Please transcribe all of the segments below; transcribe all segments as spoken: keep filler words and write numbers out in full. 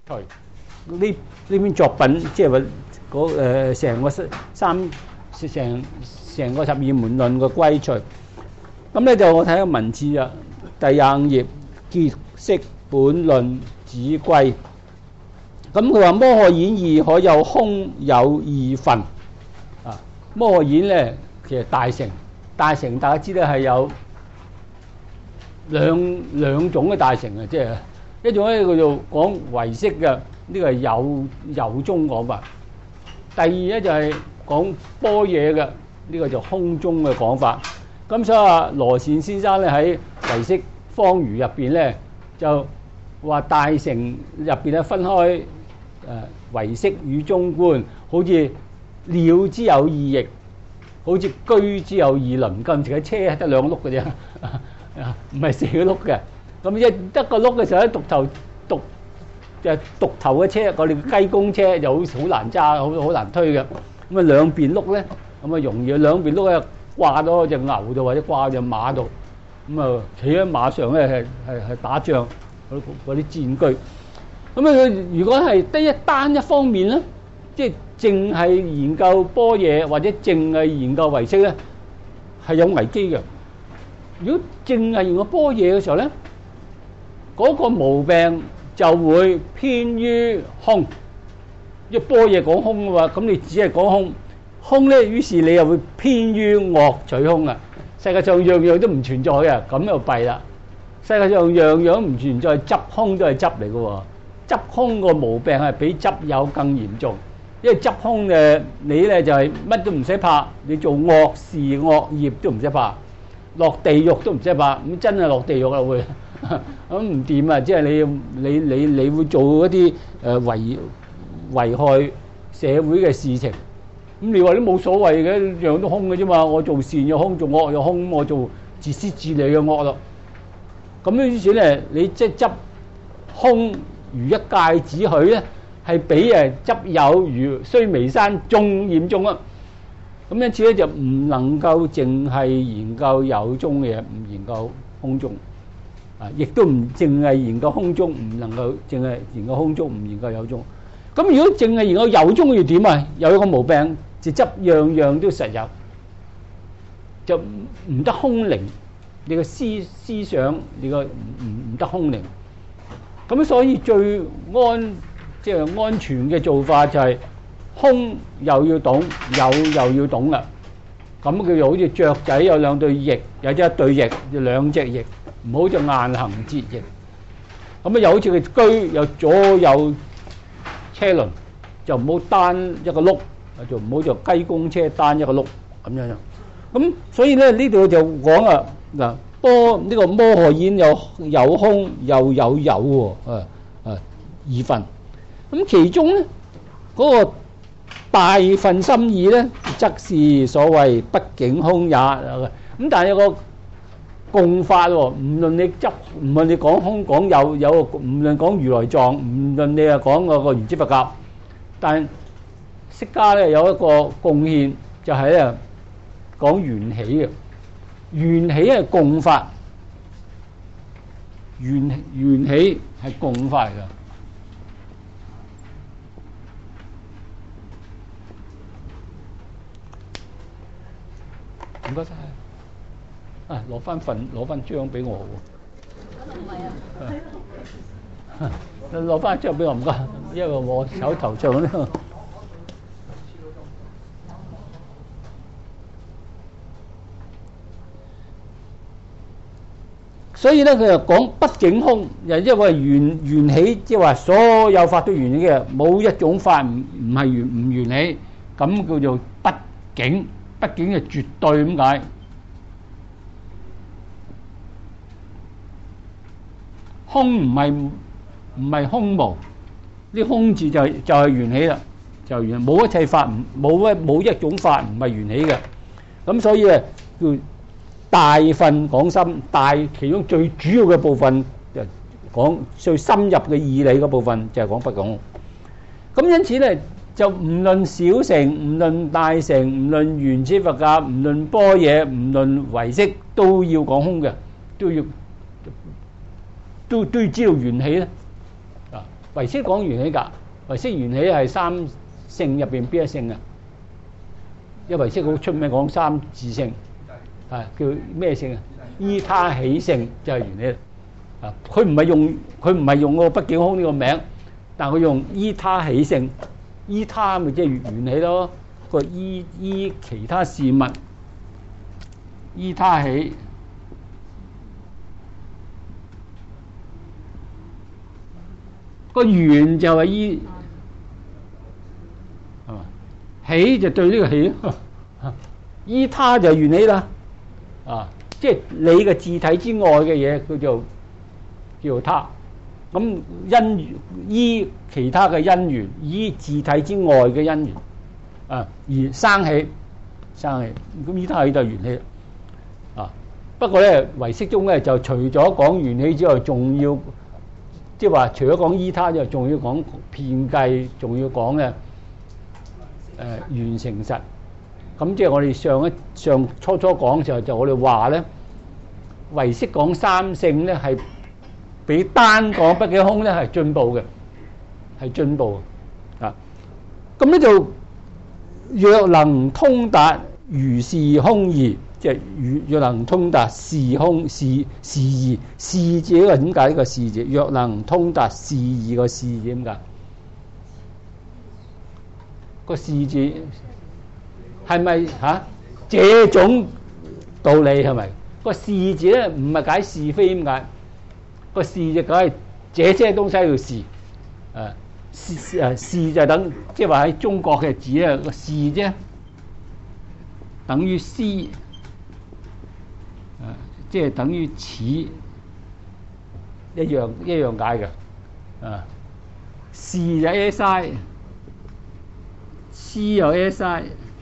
除呢呢篇作品，即係話嗰誒成個三成成個十二門論嘅歸除。咁咧就我睇個文字啊，第廿五頁結釋本論子歸。咁佢話摩訶演義可有空有二分啊。摩訶演咧其實大乘，大乘大家知道係有兩兩種嘅大乘啊，即係一種咧叫做講唯識嘅，呢個係有有宗講法；第二咧就係講般若嘅，呢個就空宗嘅講法。咁所以啊，羅善先生咧喺唯識方隅入邊咧就話大乘入邊咧分開誒唯識與中觀，好似鳥之有二翼，好似車之有二輪。今時嘅車係得兩個轆嘅啫，唔係四個轆嘅。咁一得個轆嘅時候咧，獨頭獨就係獨頭嘅車，我哋雞公車就好好難揸，好好難推嘅。咁啊兩邊轆咧，咁啊容易兩邊轆咧掛咗隻牛度或者掛隻馬度，咁啊企喺馬上咧係係係打仗嗰嗰啲戰車。咁啊如果係得一單一方面咧，即係淨係研究般若或者淨係研究唯識咧，係有危機嘅。如果淨係研究般若嘅時候咧，嗰個毛病就會偏於空。一般若講空嘅話，咁你只係講空，空咧，於是你又會偏於惡取空啊！世界上樣樣都唔存在嘅，咁又弊啦。世界上樣樣唔存在，執空都係執嚟嘅喎。執空個毛病係比執有更嚴重，因為執空嘅你咧就係乜都唔使怕，你做惡事惡業都唔使怕，落地獄都唔使怕。咁真係落地獄啦會，咁唔掂啊！即係你你你你會做一啲誒危危害社會嘅事情。咁你話都冇所謂嘅，樣都空嘅啫嘛。我做善又空，做惡又空，我做自私自利嘅惡咯。咁樣於是咧，你即係執空如一芥子許咧，係比誒執有如須彌山仲嚴重啊！咁因此咧就唔能夠淨係研究有宗嘅嘢，唔研究空宗啊，亦都唔淨係研究空宗，唔能夠淨係研究空宗，唔研究有宗。咁如果淨係研究有宗要點啊？有一個毛病就執樣樣都實有，就唔得空靈。你個思思想，你個唔唔唔得空靈。咁所以最安即係、就是、安全嘅做法就係空又要懂，有又要懂啦。咁佢就好似雀仔有兩對翼，有一對翼，有兩隻翼，唔好就硬行折翼。咁啊又好似佢車有左右車輪，就唔好單一個轆，就唔好就雞公車單一個轆咁樣樣。咁所以咧呢度就講啊嗱。波呢個摩訶演有有空又有有喎，啊啊二分。咁其中咧嗰、那個大分心意咧，則是所謂不境空也。咁但係有個共法喎，唔論你執，唔論你講空講有，有唔論講如來藏，唔論你啊講嗰個原子佛教，但釋迦咧有一個貢獻，就係咧講緣起嘅。緣起係共法，緣緣起係共法嚟㗎。唔該晒，啊攞翻份攞翻張俾我喎。咁唔係啊，攞翻張俾我唔該，因為我手頭上咧。所以咧，佢就講不境空，又因為緣緣起，即係話所有法都緣起嘅，冇一種法唔唔係緣唔緣起，咁叫做不境。不境係絕對咁解。空唔係唔係空無，呢空字就係就係緣起啦，就係緣冇一切法唔冇一冇一種法唔係緣起嘅。咁所以啊，叫大分講深，大其中最主要嘅部分就講最深入嘅義理嗰部分就係講不境空。咁因此咧，就唔論小乘，唔論大乘，唔論原始佛教，唔論般若，唔論唯識，都要講空嘅，都要都都要知道緣起咧。啊， 唯識講緣起㗎，唯識緣起係三性入邊邊一性啊？因為唯識好出名講三自性，係叫咩性啊？依他起性就係緣起啊！佢唔係用佢唔係用個畢竟空呢個名，但佢用依他起性，依他咪即係緣起咯。個依依其他事物，依他起。個緣就係依係嘛？起就對呢個起，依他就緣起啦。啊，即係你嘅自體之外嘅嘢，佢就叫做他。咁因依其他嘅因緣，依自體之外嘅因緣啊，而生起生起。咁依他起就緣起啊。不過咧，唯識中咧就除咗講緣起之外，仲要即係話，除咗講依他之外，仲要講遍計，仲要講咧誒緣成實。咁即係我哋上一上初初講嘅時候，就我哋話咧，唯識講三性咧係比單講畢竟空咧係進步嘅，係進步啊！咁咧就若能通達如是空義，即係若若能通達是空是是義，是字呢個點解呢個是字？若能通達是義個是字點解？個是字係咪嚇？這種道理係咪？個是字咧唔係解是非點解？個是就解這些東西要是，誒是誒是就等，即係話喺中國嘅字咧個是啫，等於思，誒即係等於此一樣一樣解嘅，啊是就 si， 思又 si。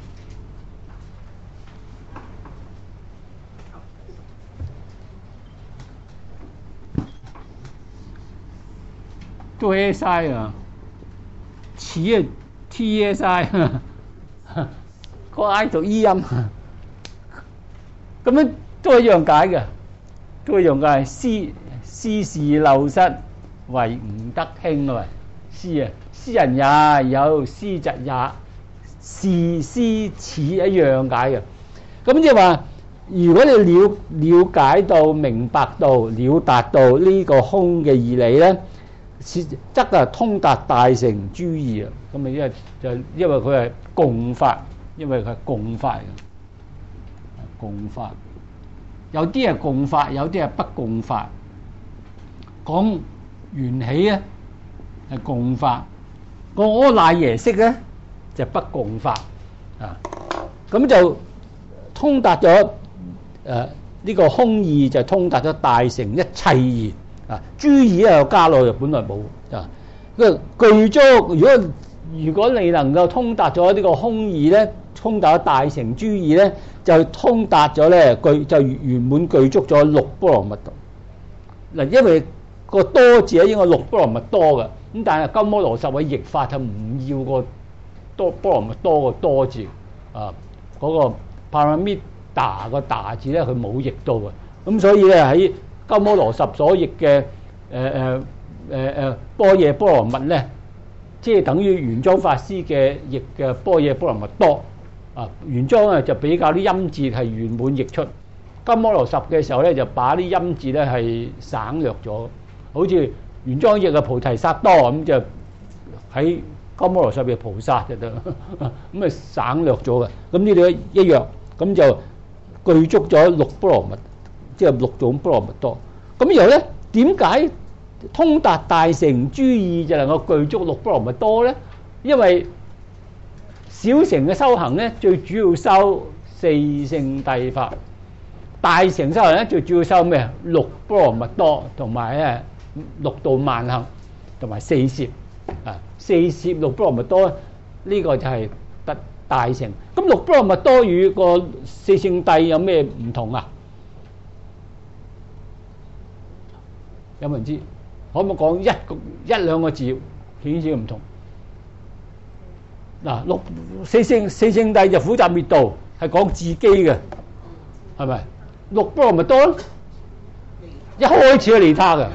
都 S I 啊，似啊 T S I， 個 I 讀 E 音，咁樣都一樣解嘅，都一樣解。斯斯是陋室，惟吾德馨啊！斯啊，斯人也有，斯疾也，是斯此一樣解嘅。咁即係話，如果你了了解到、明白到、了達到呢個空嘅義理咧，則啊通達大乘諸義啊，咁啊因為就因為佢係共法，因為佢係共法嘅，共法有啲係共法，有啲係不共法。講緣起咧係共法，個阿賴耶識咧就不共法啊。咁就通達咗誒呢個空義，就通達咗大乘一切義。啊，諸義啊，加落就本來冇啊。個具足，如果如果你能夠通達咗呢個空義咧，通達咗大乘諸義咧，就通達咗咧具就圓滿具足咗六波羅蜜多。嗱，因為個多字咧應該六波羅蜜多嘅，咁但係鳩摩羅什嘅譯法就唔要個多波羅蜜多個多字啊，嗰、那個 paramita 個達字咧佢冇譯到嘅，咁所以咧喺鳩摩羅什所譯嘅誒誒誒誒般若波羅蜜咧，即係等於玄奘法師嘅譯嘅般若波羅蜜多啊。玄奘啊就比較啲音字係圓滿譯出，鳩摩羅什嘅時候咧就把啲音字咧係省略咗，好似玄奘譯嘅菩提薩多咁就喺鳩摩羅什嘅菩薩就得，咁啊省略咗嘅。咁呢度一樣，咁就具足咗六波羅蜜。即係六種波羅蜜多，咁然後咧點解通達大乘諸義就能夠具足六波羅蜜多咧？因為小乘嘅修行咧，最主要修四聖諦法；大乘修行咧，最主要修咩？六波羅蜜多同埋咧六度萬行同埋四攝啊，四攝六波羅蜜多呢、這個就係得大乘。咁六波羅蜜多與個四聖諦有咩唔同啊？有冇人知？可唔可以講一個一兩個字顯示唔同？嗱，六四聖四聖諦就苦集滅道，係講自己嘅，係咪？六波羅蜜多一開始係利他嘅，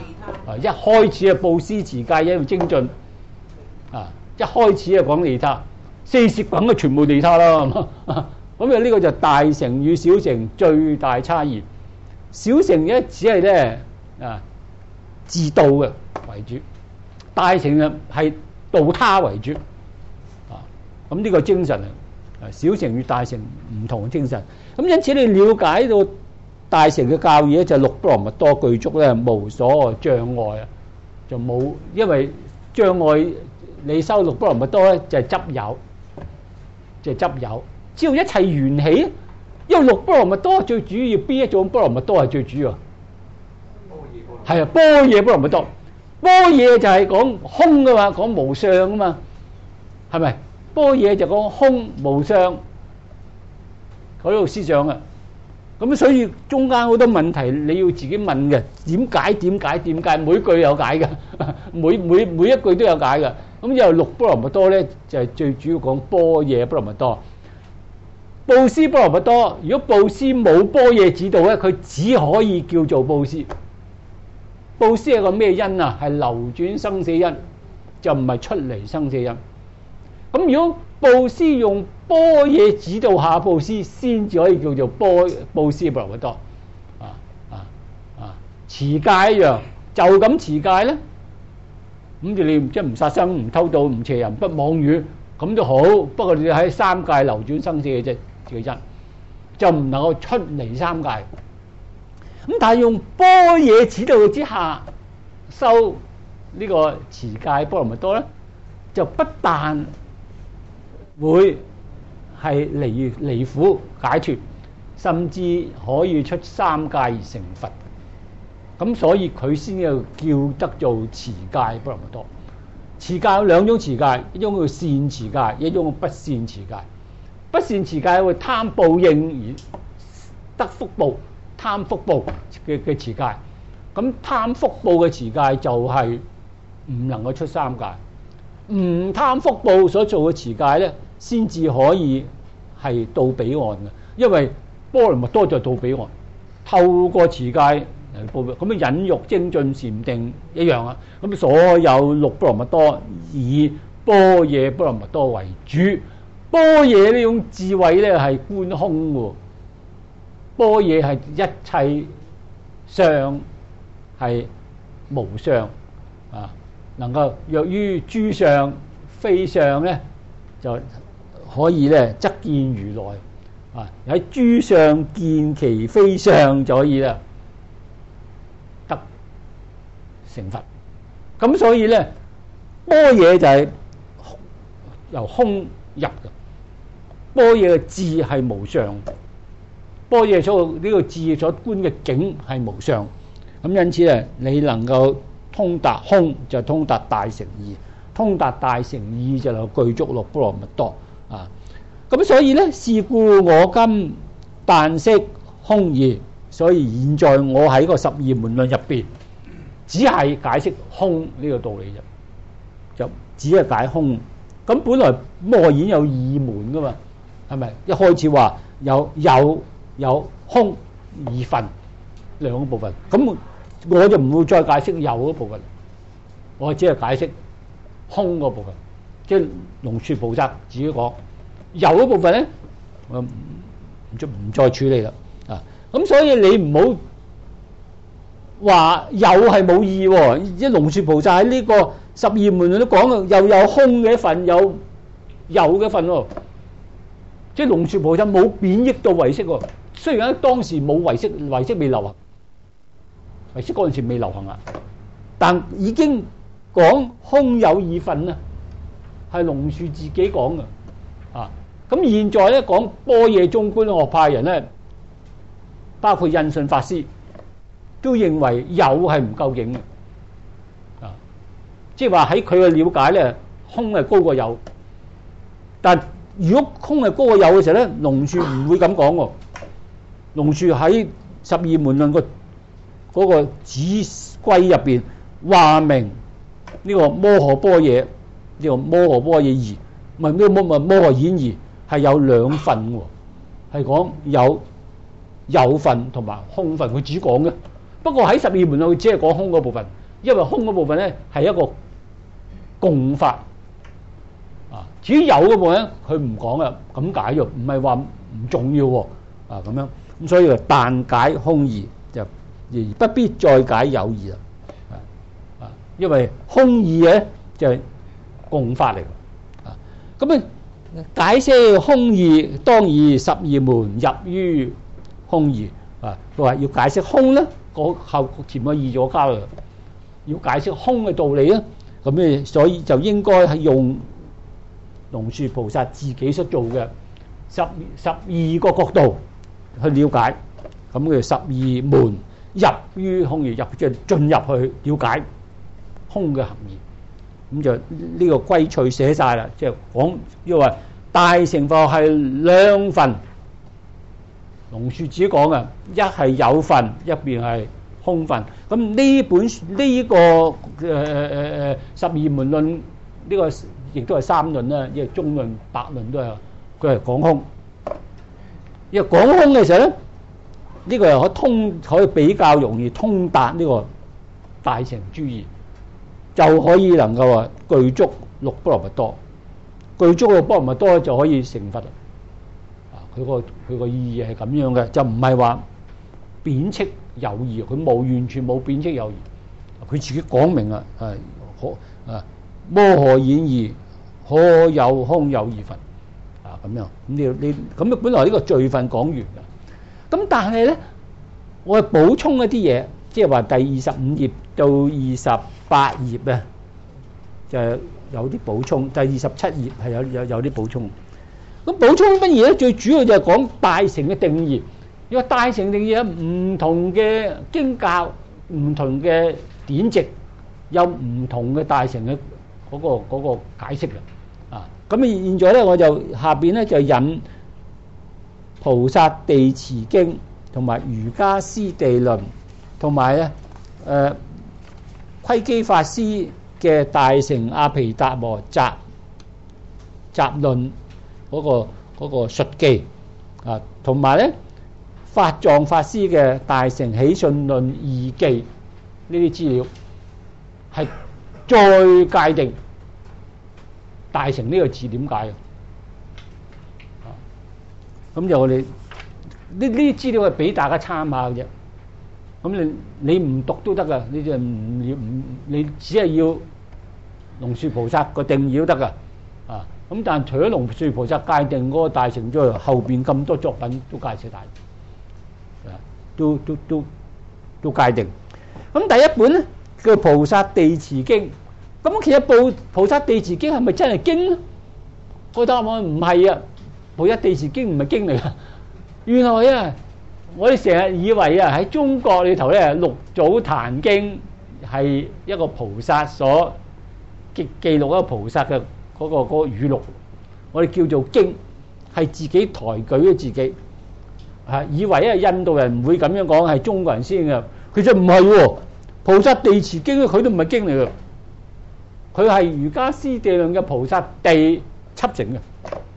啊，一開始啊布施持戒因為精進，啊，一開始啊講利他，四攝梗啊全部利他啦。咁啊呢個就大乘與小乘最大差異。小乘咧只係咧啊自度嘅為主，大乘啊係度他為主。啊，咁呢個精神啊，小乘與大乘唔同嘅精神。咁因此你了解到大乘嘅教義咧，就六波羅蜜多具足咧，無所障礙啊，就冇因為障礙你修六波羅蜜多咧，就係執有，就係執有。只要一切緣起，因為六波羅蜜多最主要邊一種波羅蜜多係最主要？係啊，般若波羅蜜多。般若就係講空噶嘛，講無相噶嘛，係咪？般若就講空無相嗰度思想啊。咁所以中間好多問題你要自己問嘅，點解點解點解？每句有解嘅，每每每一句都有解嘅。咁又六波羅蜜多咧，就係最主要講般若波羅蜜多。布施波羅蜜多，如果布施冇般若指導咧，佢只可以叫做布施。布施係個咩因啊？係流轉生死因，就唔係出離生死因。咁如果布施用般若指導下布施，先至可以叫做波布施波羅蜜多。啊啊啊！持戒一樣，就咁持戒咧，咁就你即係唔殺生、唔偷盜、唔邪淫、不妄語，咁都好。不過你喺三界流轉生死嘅啫。嘅因就唔能夠出離三界，咁但係用般若指導之下修呢個持戒波羅蜜多咧，就不但會係離離苦解脫，甚至可以出三界而成佛。咁所以佢先要叫得做持戒波羅蜜多。持戒有兩種持戒，一種叫善持戒，一種叫不善持戒。不善持戒會貪報應而得福報，貪福報嘅嘅持戒。咁貪福報嘅持戒就係唔能夠出三界，唔貪福報所做嘅持戒咧，先至可以係到彼岸嘅。因為波羅蜜多就到彼岸，透過持戒嚟報，咁樣忍辱精進禪定一樣啊。咁所有六波羅蜜多以般若波羅蜜多為主。般若呢種智慧咧係觀空嘅，般若係一切相係無相啊，能夠若於諸相非相咧，就可以咧則見如來啊，喺諸相見其非相就可以啦得成佛。咁所以咧般若就係由空入嘅。般若嘅智係無相，般若所呢個智所觀嘅境係無相。咁因此咧，你能夠通達空就通達大乘義，通達大乘義就能夠具足六波羅蜜多啊。咁所以咧，是故我今但識空義，所以現在我喺個十二門論入邊，只係解釋空呢個道理啫，就只係解空。咁本來摩演有二門噶嘛。係咪一開始話有有有空二分兩個部分？咁我就唔會再解釋有嗰部分，我只係解釋空嗰部分。即係龍樹菩薩自己講有嗰部分咧，我唔唔再處理啦。啊，咁所以你唔好話有係冇義喎。即係龍樹菩薩喺呢個十二門都講啊，又有空嘅一份，有有嘅一份喎。即係龍樹菩薩冇貶抑到唯識喎，雖然喺當時冇唯識，唯識未流行，唯識嗰陣時未流行啊，但已經講空有二分啊，係龍樹自己講嘅啊。咁現在咧講般若中觀學派人咧，包括印順法師，都認為有係唔夠勁嘅啊，即係話喺佢嘅了解咧，空係高過有，但如果空係高過有嘅時候咧，龍樹唔會咁講喎。龍樹喺十二門論個嗰個指歸入邊話明呢個摩訶般若，呢個摩訶般若義，唔係咩摩摩摩訶演義係有兩份喎，係講有有份同埋空份，佢只講嘅。不過喺十二門論佢只係講空嗰部分， 因為空嗰部分咧係一個共法啊，至於有嗰部分咧佢唔講啊，咁解啫，唔係話唔重要喎啊咁樣，咁所以就但解空義就而不必再解有義啦啊啊，因為空義咧就係共法嚟啊，咁啊解釋空義當以十二門入於空義啊，佢話要解釋空咧，個後前個義咗交啦，要解釋空嘅道理啊，咁咧所以就應該係用龍樹菩薩自己所做嘅十十二個角度去了解，咁佢十二門入於空義，入即係進入去了解空嘅含義，咁就呢個歸趣寫晒啦，即係講因為大乘佛係兩份，龍樹自己講嘅，一係有份，一邊係空份。咁呢本呢、這個誒誒誒十二門論呢、這個亦都係三論啦，因為中論、百論都係佢係講空。因為講空嘅時候咧，呢、這個又可通可以比較容易通達呢個大乘諸義，就可以能夠話具足六波羅蜜多。具足六波羅蜜多就可以成佛啦。啊，佢個佢個意義係咁樣嘅，就唔係話貶斥有義，佢冇完全冇貶斥有義，佢自己講明啦，係可啊摩訶演義可有空有義佛啊咁樣，咁你你咁啊本來呢個序分講完㗎，咁但係咧我係補充一啲嘢，即係話第二十五頁到二十八頁啊，就有啲補充。第二十七頁係有有有啲補充。咁補充乜嘢咧？最主要就係講大乘嘅定義。因為大乘定義有唔同嘅經教、唔同嘅典籍，有唔同嘅大乘嘅嗰個嗰個解釋嘅。啊，咁啊現在咧我就下邊咧就引《菩薩地持經》同埋《瑜伽師地論》，同埋咧誒窺基法師嘅《大乘阿毗達摩集集論》嗰個嗰個述記啊，同埋咧法藏法師嘅《大乘起信論義記》呢啲資料，係再界定大乘呢個字點解嘅。啊，咁就我哋呢呢啲資料係俾大家參考嘅啫。咁你你唔讀都得噶，你就唔要唔你只係要龍樹菩薩個定義都得噶。啊，咁但係除咗龍樹菩薩界定嗰個大乘之外，後邊咁多作品都介紹大，啊，都都都都界定。咁第一本咧叫《菩薩地持經》，咁其實《菩菩薩地持經》係咪真係經咧？個答案唔係啊，《菩薩地持經》唔係經嚟噶，原來啊。我哋成日以為啊，喺中國裏頭咧，《六祖壇經》係一個菩薩所記記錄一個菩薩嘅嗰個嗰個語錄，我哋叫做經，係自己抬舉咗自己，嚇以為啊印度人唔會咁樣講，係中國人先嘅。其實唔係喎，《菩薩地持經》佢都唔係經嚟嘅，佢係瑜伽師地論嘅菩薩地輯成嘅。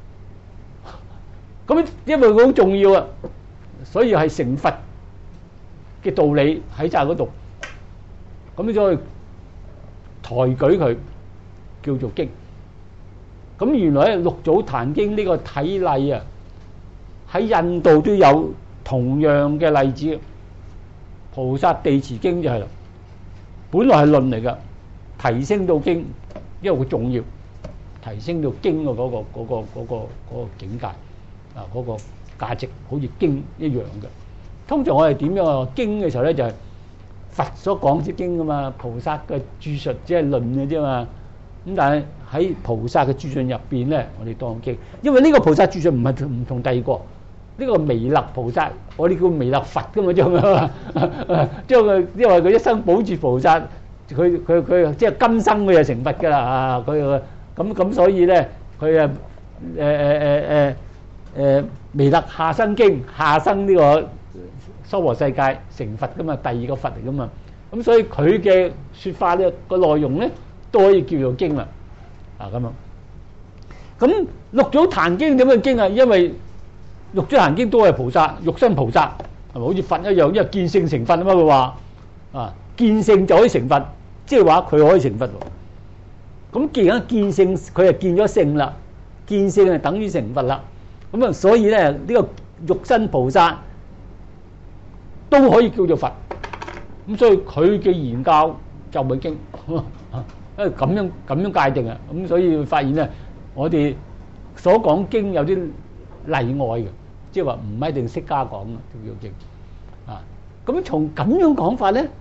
咁因為佢好重要啊。所以係成佛嘅道理喺晒嗰度，咁你再抬舉佢叫做經。咁原來咧《六祖壇經》呢個體例啊，喺印度都有同樣嘅例子。《菩薩地持經》就係啦，本來係論嚟噶，提升到經，因為佢重要，提升到經嘅嗰個嗰個嗰個嗰個境界啊，嗰個價值好似經一樣嘅。通常我哋點樣啊？經嘅時候咧就係佛所講之經噶嘛，菩薩嘅著述只係論嘅啫嘛。咁但係喺菩薩嘅著述入邊咧，我哋當經，因為呢個菩薩著述唔係唔同第二個，呢個彌勒菩薩，我哋叫彌勒佛噶嘛，啫嘛。將佢因為佢一生保住菩薩，佢佢佢即係今生佢就成佛噶啦啊！佢咁咁所以咧，佢啊誒誒誒誒。誒彌勒下生經，下生呢個娑婆世界成佛噶嘛，第二個佛嚟噶嘛，咁所以佢嘅説法咧個內容咧都可以叫做經啦，啊咁樣。咁六祖壇經點樣經啊？因為六祖壇經都係菩薩，肉身菩薩係咪好似佛一樣？因為見性成佛啊嘛，佢話啊見性就可以成佛， 即係話佢可以成佛喎。咁既然見性，佢係見咗性啦，見性係等於成佛啦。咁啊，所以咧呢個肉身菩薩都可以叫做佛。咁所以佢嘅言教就係經，因為咁樣咁樣界定啊。咁所以發現咧，我哋所講經有啲例外嘅，即係話唔一定釋迦講啊，叫叫經啊。咁從咁樣講法咧，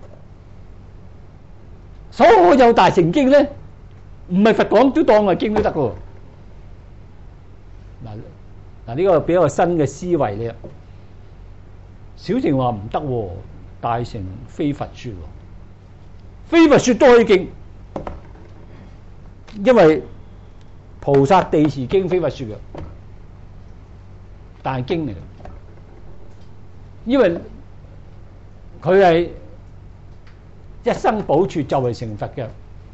所有大乘經咧，唔係佛講都當係經都得嘅喎。嗱嗱，呢個比較新嘅思維咧。小乘話唔得喎，大乘非佛說喎，非佛說都可以經，因為菩薩地持經非佛說嘅，但係經嚟嘅，因為佢係一生補處就係成佛嘅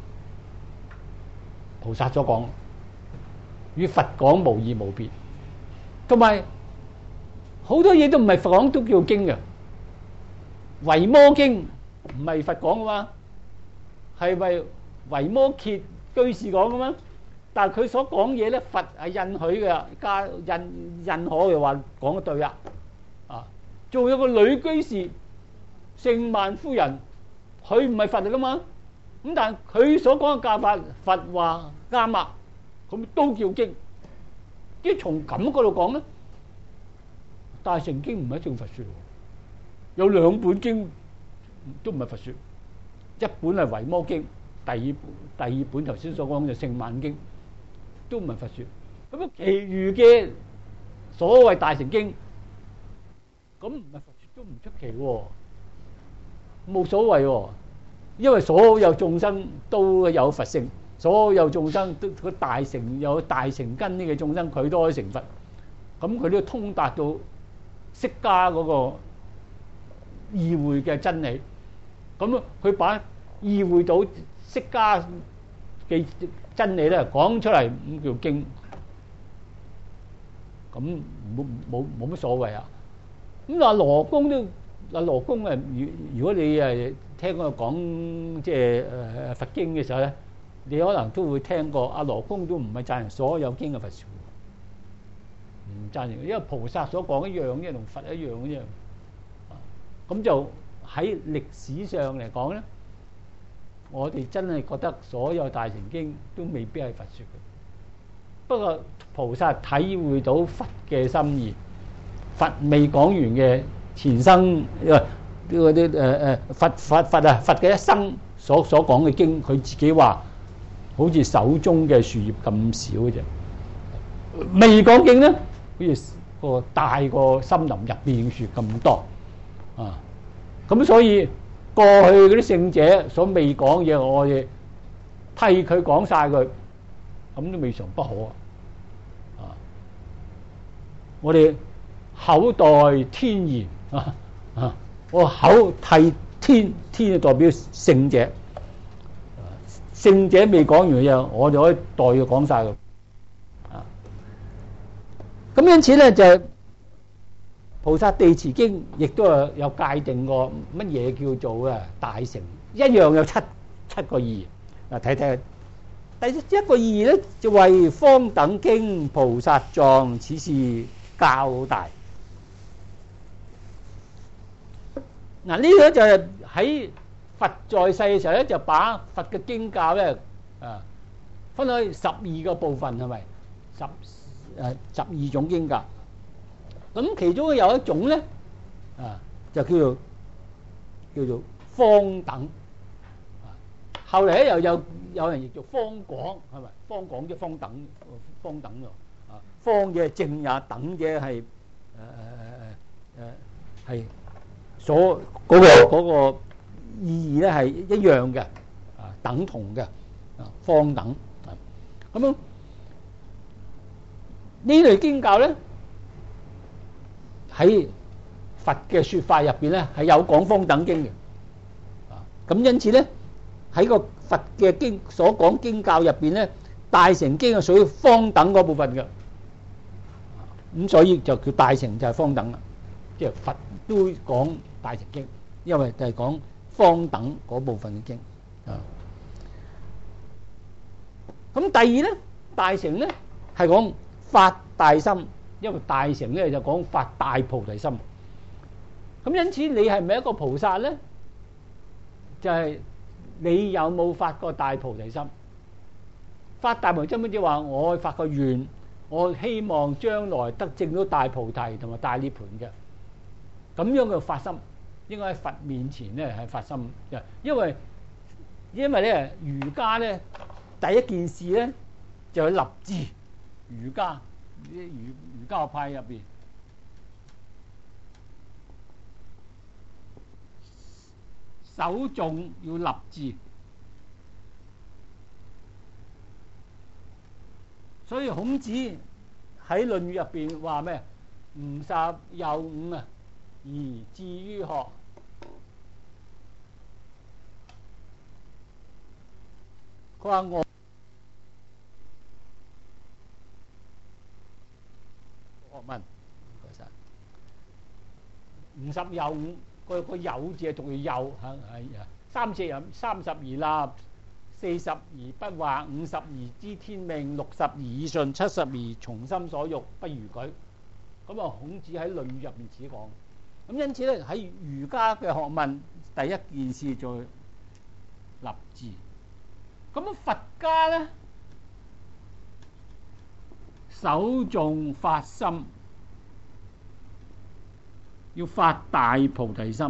菩薩所講，與佛講無異無別，同埋好多嘢都唔係佛講都叫經嘅。維摩經唔係佛講嘅嘛，係為維摩詰居士講嘅嘛。但係佢所講嘢咧，佛係允許嘅，加印印可嘅話講得對啊。啊，仲有個女居士聖曼夫人，佢唔係佛嚟噶嘛。咁但係佢所講嘅教法，佛話啱啊，咁都叫經。即係從咁嗰度講咧，大乘經唔係一定佛說，有兩本經都唔係佛說，一本係維摩經，第二本第二本頭先所講嘅聖曼經都唔係佛說。咁啊，其餘嘅所謂大乘經，咁唔係佛說都唔出奇喎，冇所謂喎，因為所有眾生都有佛性，所有眾生都個大乘有大乘根呢嘅眾生，佢都可以成佛。咁佢都通達到釋迦嗰個意會嘅真理，咁佢把意會到釋迦嘅真理咧講出嚟，咁叫經，咁冇冇冇乜所謂啊。咁阿羅公都阿羅公啊，如如果你誒聽我講即係誒佛經嘅時候咧，你可能都會聽過阿羅公都唔係贊成所有經嘅佛說，唔贊成，因為菩薩所講一樣嘅，同佛一樣嘅啫。咁就喺歷史上嚟講咧，我哋真係覺得所有大乘經都未必係佛說嘅。不過菩薩體會到佛嘅心意，佛未講完嘅前生，因為呢個啲誒誒佛佛佛啊佛嘅一生所所講嘅經，佢自己話好似手中嘅樹葉咁少嘅啫。未講經咧，好似個大個森林入邊樹咁多。啊，咁所以過去嗰啲聖者所未講嘢，我哋替佢講晒佢，咁都未嘗不可啊！我哋口代天言啊啊！我口替天，天就代表聖者，聖者未講完嘅嘢，我就可以代佢講晒佢啊！咁因此咧就係。菩薩地持經亦都係有界定過乜嘢叫做啊大乘，一樣有七七個意義。嗱，睇睇第一個意義咧，就為方等經菩薩藏，此是較大。嗱，呢個就係喺佛在世嘅時候咧，就把佛嘅經教咧啊分開十二個部分，係咪十誒十二種經教？咁其中有一種咧，啊，就叫做叫做方等。後嚟咧又有有人譯做方廣，係咪？方廣即係方等，方等喎。啊，方嘅正也，等嘅係誒誒誒誒係所嗰個嗰個意義咧係一樣嘅，啊，等同嘅，啊，方等。啊，咁樣呢類經教咧。喺佛嘅說法入邊咧，係有講方等經嘅，啊，咁因此咧喺個佛嘅經所講經教入邊咧，大乘經係屬於方等嗰部分嘅，咁所以就叫大乘就係方等啦，即係佛都講大乘經，因為就係講方等嗰部分嘅經，啊， 咁第二咧，大乘咧係講發大心，因為大乘咧就講發大菩提心。咁因此你係咪一個菩薩咧？就係、是、你有冇發過大菩提心？發大菩提心即係話我發個願，我希望將來得證到大菩提同埋大涅槃嘅，咁樣嘅發心，應該喺佛面前咧係發心嘅。因為因為咧瑜伽咧第一件事咧就係立志。瑜伽啲瑜瑜伽派入邊，首重要立志。所以孔子喺《論語》入邊話咩？吾十有五啊，而志於學。佢話我學問，其實吾十有五，個個有字係讀佢有嚇係啊。三四人三十而立。四十而不惑，五十而知天命，六十而耳順，七十而從心所欲，不逾矩。咁啊，孔子喺《論語》入面自己講。咁因此咧，喺儒家嘅學問，第一件事就立志。咁啊，佛家咧，首重發心，要發大菩提心。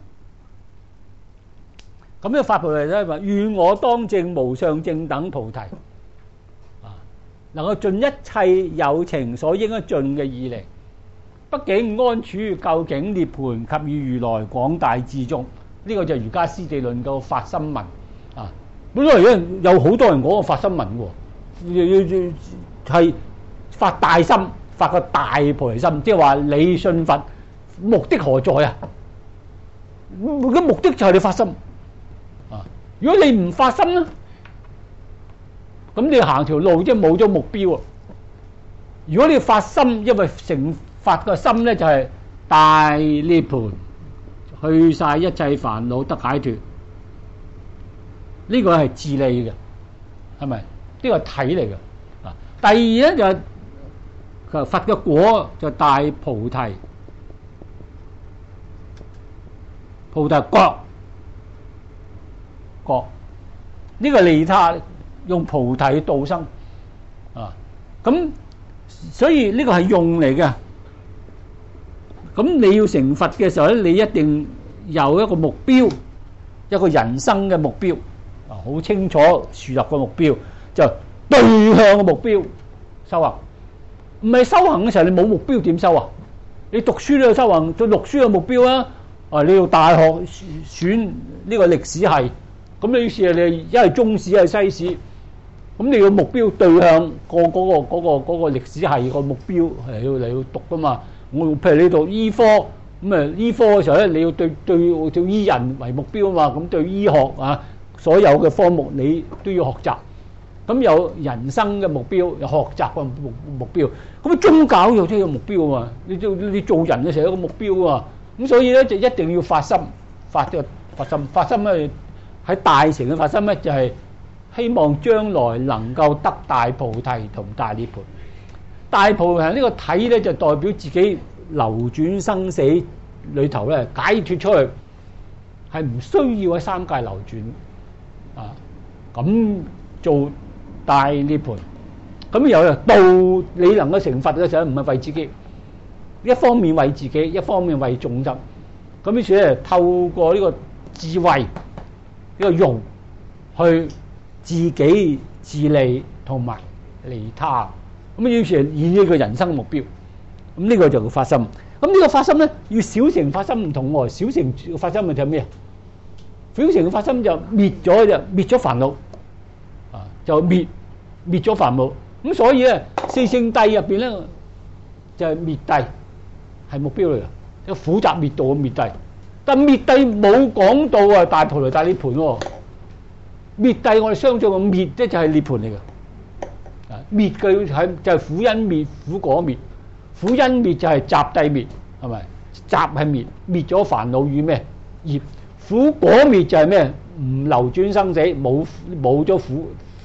咁呢個發菩提咧，話願我當證無上正等菩提，啊，能夠盡一切有情所應該盡嘅義力，畢竟安處究竟涅槃及與如來廣大智中。呢、這個就係儒家師地論嘅發心文啊。本來有有好多人講個發心文喎，係發大心，發個大菩提心，即係話你信佛目的何在啊？個目的就係你發心。如果你唔發心咧，咁你行條路即係冇咗目標啊！如果你發心，因為成發個心咧就係大涅槃，去晒一切煩惱得解脫，呢個係自利嘅，係咪？呢個係體嚟嘅。啊，第二咧就係佛嘅果就大菩提，菩提覺。呢個利他用菩提度生啊，咁所以呢個係用嚟嘅。咁你要成佛嘅時候咧，你一定有一個目標，一個人生嘅目標啊，好清楚樹立個目標，就對向嘅目標修行。唔係修行嘅時候，你冇目標點修啊？你讀書都要修行，做讀書嘅目標啊！啊，你要大學選呢個歷史系。咁你於是你一係中史一係西史，咁你個目標對向個嗰個嗰個嗰個歷史系個目標係要嚟要讀噶嘛？我譬如你讀醫科，咁啊醫科嘅時候咧，你要對對做醫人為目標啊嘛。咁對醫學啊，所有嘅科目你都要學習。咁有人生嘅目標，有學習嘅目目標。咁啊宗教又都有目標啊嘛。你做你做人嘅時候有個目標啊嘛。咁所以咧就一定要發心，發嘅發心，發心咧。喺大乘嘅發心咧，就係希望將來能夠得大菩提同大涅槃。大菩提呢個體咧，就代表自己流轉生死裏頭咧解脫出去，係唔需要喺三界流轉啊。咁做大涅槃，咁有到你能夠成佛嘅時候，唔係為自己，一方面為自己，一方面為眾生。咁於是咧，透過呢個智慧。呢個用去自己自利同埋利他，咁於是以呢個人生目標，咁呢個就叫發心。咁呢個發心咧，與小乘發心唔同喎。小乘嘅發心咪就係咩啊？小乘嘅發心就滅咗就滅咗煩惱，啊就滅滅咗煩惱。咁所以咧，四聖諦入邊咧就係滅諦係目標嚟嘅，即係苦集滅道嘅滅諦。但滅諦冇講到啊大菩提大涅槃喎。滅諦我哋相信個滅即就係涅槃嚟嘅。啊滅佢係就係苦因滅苦果滅，苦因滅就係集諦滅，係咪？集係滅滅咗煩惱與咩業？苦果滅就係咩？唔流轉生死，冇冇咗苦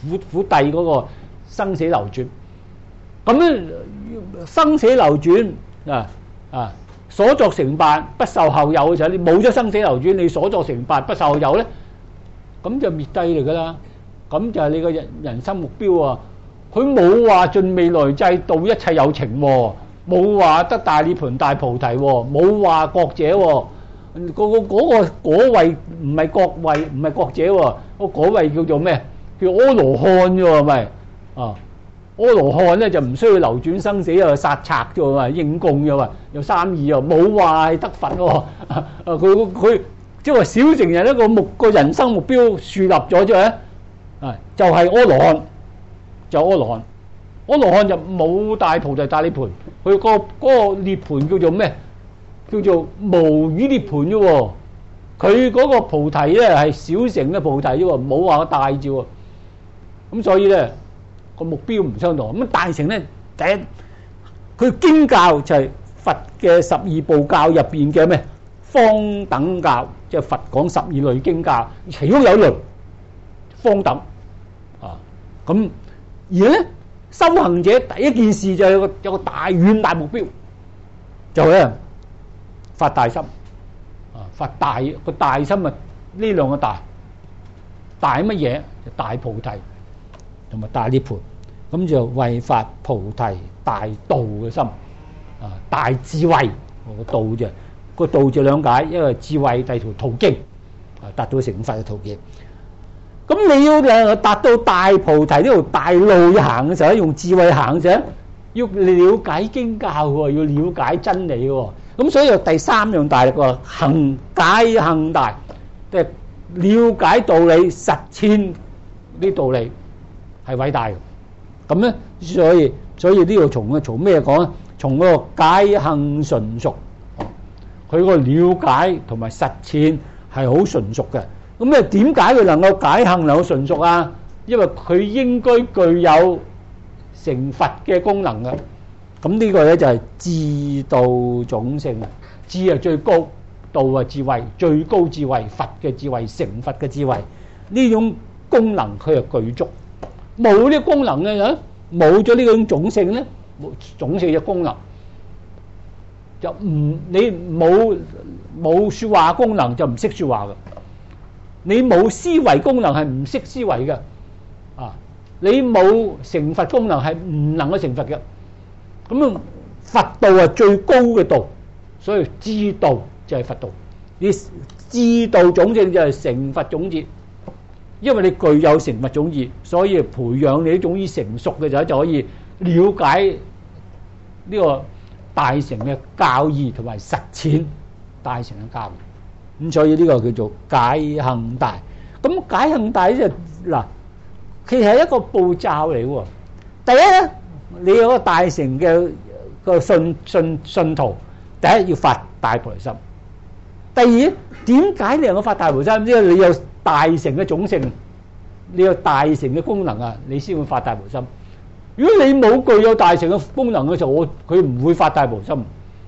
苦苦帝嗰個生死流轉。咁咧生死流轉啊啊，所作成敗不受後有嘅時候，你冇咗生死流轉，你所作成敗不受後有咧，咁就滅帝嚟噶啦。咁就係你個人人生目標啊！佢冇話盡未來際度一切有情喎，冇話得大涅槃大菩提喎，冇話覺者喎。嗰個嗰個果位唔係覺位，唔係覺者喎，個果位叫做咩？叫阿羅漢啫喎，咪啊？阿羅漢咧就唔需要流轉生死啊，殺賊啫喎，應供啫喎，有三義啊，冇話係得佛喎。啊，佢佢即係話小乘人一個目個人生目標樹立咗啫，啊，就係阿羅漢，就阿羅漢。阿羅漢就冇大菩提大涅槃，佢個嗰個涅槃叫做咩？叫做無餘涅槃啫喎。佢嗰個菩提咧係小乘嘅菩提啫喎，冇話大字喎。咁所以咧個目標唔相同。咁大乘咧第一，佢經教就係佛嘅十二部教入邊嘅咩方等教，即係佛講十二類經教，其中有一類方等啊。咁而咧修行者第一件事就有個有個大遠大目標，就係咧發大心啊！發大個大心啊！呢兩個大大乜嘢？就大菩提同埋大涅槃。咁就為發菩提大道嘅心啊！大智慧個道啫，個道就兩解，一個智慧，第二條途徑啊，達到成佛嘅途徑。咁你要誒達到大菩提呢條大路去行嘅時候，用智慧行嘅時候，要了解經教喎，要了解真理喎。咁所以就第三樣大力喎，行解行大，即係了解道理、實踐啲道理係偉大嘅。咁咧，所以所以呢度從啊從咩講咧？從嗰個解行純熟，佢個了解同埋實踐係好純熟嘅。咁咧點解佢能夠解行能夠純熟啊？因為佢應該具有成佛嘅功能嘅。咁呢個咧就係智道種性，智係最高，道係智慧，最高智慧，佛嘅智慧，成佛嘅智慧，呢種功能佢係具足。冇呢個功能嘅，冇咗呢種種性咧，種性嘅功能就唔你冇冇説話功能就唔識説話嘅。你冇思維功能係唔識思維嘅，啊！你冇成佛功能係唔能夠成佛嘅。咁啊，佛道係最高嘅道，所以智道就係佛道。你智道種性就係成佛種子，因為你具有成佛種子，所以培養你呢種子成熟嘅時候就可以了解呢個大乘嘅教義同埋實踐大乘嘅教義。咁所以呢個叫做解行大。咁解行大咧就嗱，其實係一個步驟嚟喎。第一咧，你有個大乘嘅個信信信徒，第一要發大菩提心。第二，點解你能夠發大菩提心？因為你有大乘嘅種性，你有大乘嘅功能啊，你先會發大菩提心。如果你冇具有大乘嘅功能嘅時候，我佢唔會發大菩提心，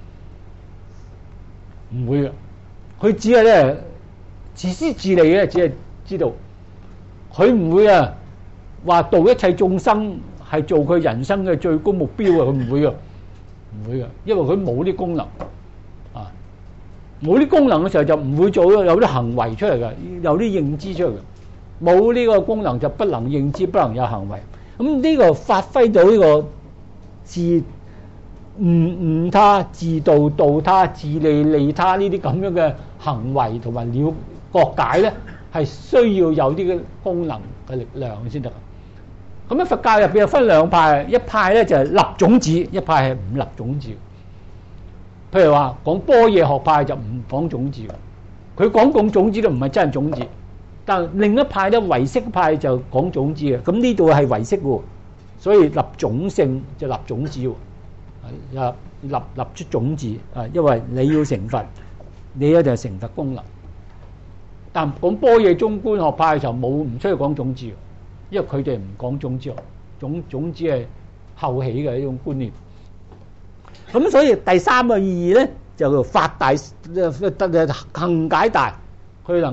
唔會嘅。佢只係咧自私自利嘅，只係知道佢唔會啊話度一切眾生係做佢人生嘅最高目標啊！佢唔會嘅，唔會嘅，因為佢冇啲功能啊，冇啲功能嘅時候就唔會做有啲行為出嚟嘅，有啲認知出嚟嘅。冇呢個功能就不能認知，不能有行為。咁呢個發揮到呢個自悟悟他、自度度他、自利利他呢啲咁樣嘅行為同埋了覺解咧，係需要有啲嘅功能嘅力量先得。咁喺佛教入邊有分兩派，一派咧就係立種子，一派係唔立種子。譬如話講般若學派就唔講種子，佢講講種子都唔係真係種子。但另一派咧唯識派就講種子嘅，咁呢度係唯識喎，所以立種性就立種子喎。啊，立立出種子啊！因為你要成佛，你一定係成佛功能。但講般若中觀學派就冇唔需要講種子，因為佢哋唔講種子，種種子係後起嘅一種觀念。咁所以第三個意義咧就叫發大，行解大，佢能夠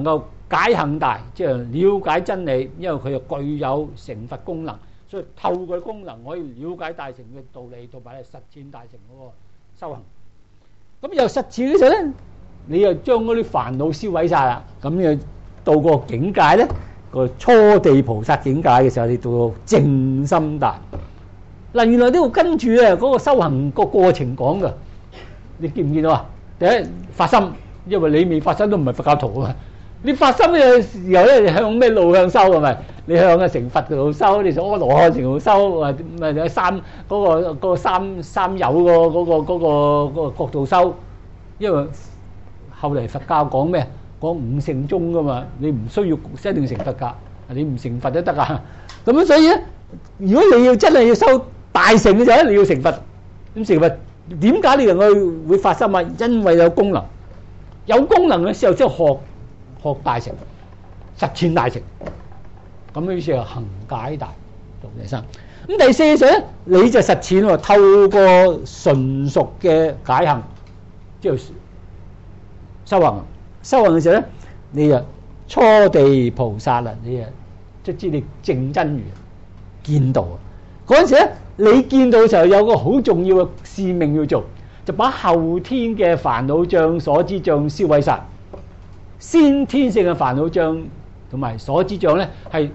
解行大，即係了解真理，因為佢又具有成佛功能，所以透過功能可以了解大乘嘅道理，同埋實踐大乘嗰個修行。咁又實踐嘅時候咧，你又將嗰啲煩惱燒毀晒啦，咁又到個境界咧，個初地菩薩境界嘅時候，你到淨心大。嗱，原來呢度跟住咧嗰個修行個過程講嘅，你見唔見到啊？第一發心，因為你未發心都唔係佛教徒啊嘛。你發心嘅時候咧，你向咩路向修係咪？你向嘅成佛嘅路修，你從阿羅漢成路修，或咪三嗰個嗰個三三有個嗰個嗰個嗰個角度修。因為後嚟佛教講咩？講五聖宗噶嘛，你唔需要一定成佛噶，你唔成佛都得啊。咁樣所以咧，如果你要真係要修大乘嘅時候咧，你要成佛。咁成佛點解你能夠會發心啊？因為有功能，有功能嘅時候即係學學大乘，實踐大乘。咁於是係行解大，做第三。咁第四就咧，你就實踐喎，透過純熟嘅解行，即係修行。修行嘅時候咧，你就初地菩薩啦，你啊即係知你證真如見道啊。嗰陣時咧，你見到嘅時候有個好重要嘅使命要做，就把後天嘅煩惱障、所知障燒毀晒，先天性嘅煩惱障同埋所知障咧係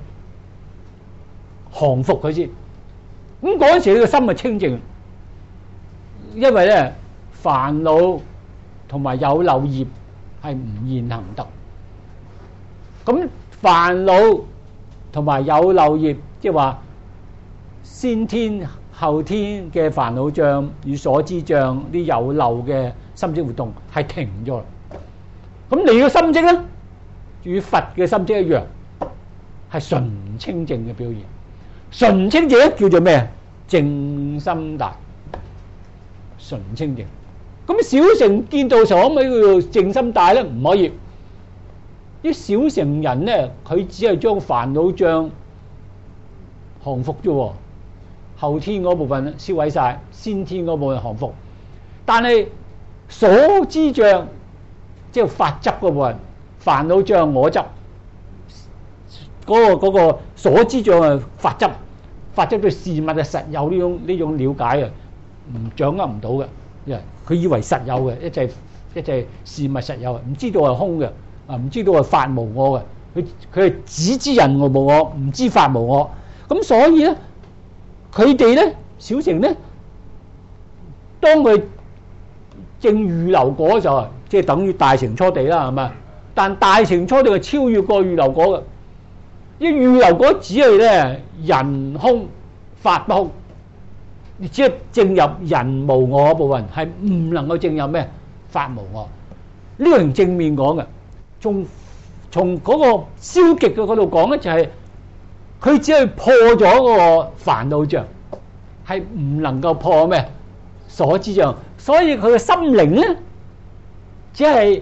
降服佢先。咁嗰陣時你個心係清淨，因為咧煩惱同埋有漏業係唔現行得。咁煩惱同埋有漏業，即係話先天後天嘅煩惱障與所知障啲有漏嘅心識活動係停咗啦。咁你嘅心識咧，與佛嘅心識一樣，係純清淨嘅表現。純清淨咧叫做咩？淨心大，純清淨。咁小乘見道時候可唔可以叫做淨心大咧？唔可以。啲小乘人咧，佢只係將煩惱障降服啫，後天嗰部分燒毀晒，先天嗰部分降服。但係所知障，即係法執嗰部分，煩惱障我執，嗰個嗰個所知障係法執，法執對事物係實有呢種呢種了解啊，唔掌握唔到嘅，因為佢以為實有嘅，一切一切事物實有，唔知道係空嘅。啊！唔知道係法無我嘅，佢佢係只知人無我，唔知法無我。咁所以咧，佢哋咧小乘咧，當佢證預流果就係即係等於大乘初地啦，係咪？但大乘初地係超越過預流果嘅，因為預流果只係咧人空法不空，你只係證入人無我部分，係唔能夠證入咩法無我。呢個係正面講嘅。從從嗰個消極嘅嗰度講咧，就係佢只係破咗嗰個煩惱障，係唔能夠破咩所知障，所以佢嘅心靈咧，只係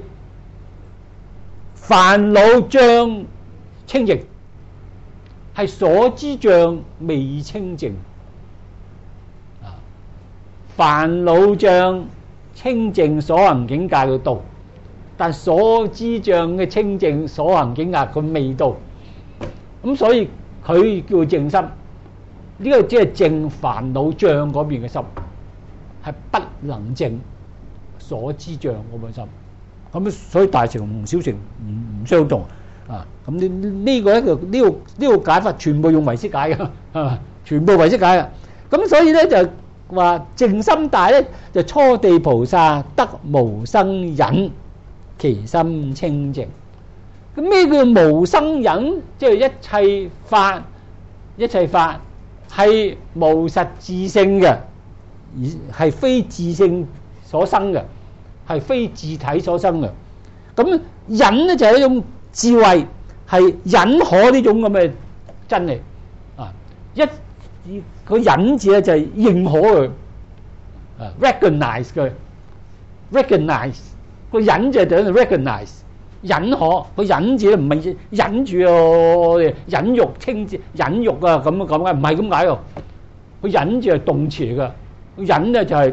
煩惱障清淨，係所知障未清淨。啊，煩惱障清淨所行境界嘅道。但所知障嘅清淨所行境界佢未到，咁所以佢叫淨心。呢個只係淨煩惱障嗰邊嘅心，係不能淨所知障嗰個心。咁所以大乘同小乘唔唔相同啊。咁呢呢個一個呢個呢個解法全部用唯識解嘅，啊，全部唯識解嘅。咁所以咧就話淨心大咧，就初地菩薩得無生忍。其心清淨。咁咩叫無生忍？即係一切法，一切法係無實自性嘅，而係非自性所生嘅，係非自體所生嘅。咁忍咧就係一種智慧，係忍可呢種咁嘅真理啊！一個忍字咧就係認可佢，啊 recognize 佢 recognize。個忍就係等於 recognize，忍可個忍字咧唔係忍住哦，忍辱清字忍辱啊咁啊咁嘅，唔係咁解喎。個忍字係動詞嚟噶，個忍咧就係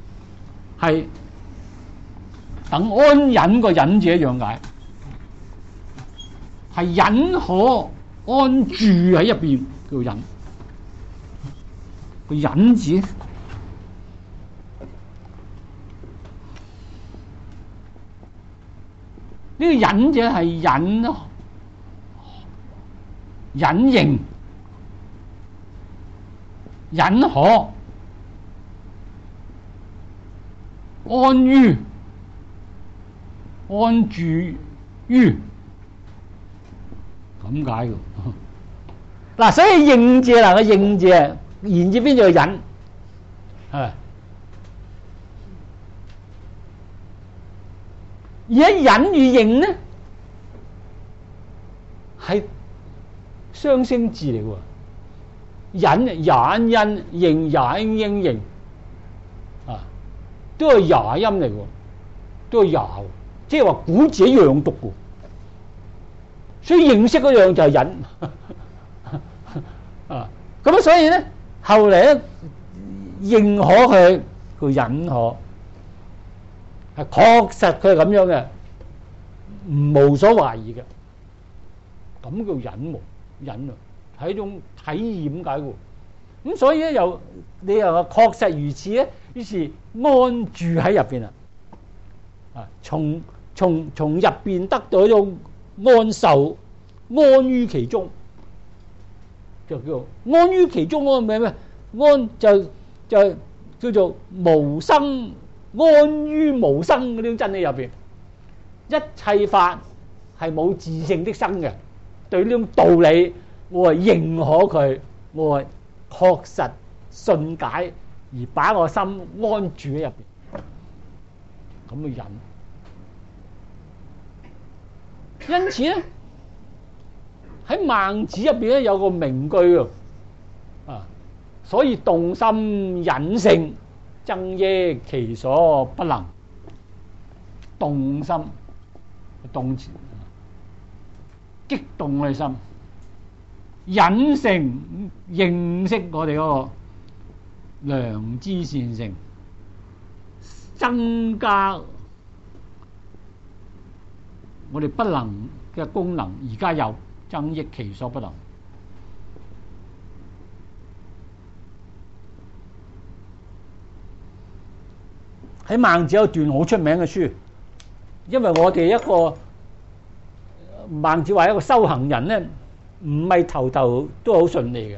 係等安忍個忍字一樣解。 係忍可安住喺入邊，叫忍。個忍字，呢個忍字係忍忍形、忍可安於安住於咁解嘅。嗱，所以應字嗱，個應字言字邊就係忍，係而一忍與應呢，係雙聲字嚟嘅喎。忍也因應也應應啊，都係牙音嚟嘅，都係牙，即係話古字一樣讀嘅。所以認識嗰樣就係忍啊。咁所以咧，後嚟咧認可佢佢忍可，係確實佢係咁樣嘅，無所懷疑嘅。咁叫忍無忍啊，係一種體驗解嘅。咁所以咧又你又話確實如此咧，於是安住喺入邊啦。啊，從從從入邊得到一種安受，安於其中。就叫做安於其中，安咩咩？安就就叫做無生，安於無生嗰種真理入邊，一切法係冇自性的生嘅。對呢種道理，我係認可佢，我係確實信解，而把我心安住喺入邊，咁嘅忍。因此咧，喺孟子入邊咧有個名句啊，所以動心忍性，增益其所不能。動心，動詞，激動我哋心；忍性，認識我哋嗰個良知善性，增加我哋不能嘅功能，而家有。增益其所不能。喺孟子有段好出名嘅書，因為我哋一個孟子話一個修行人咧，唔係頭頭都好順利嘅，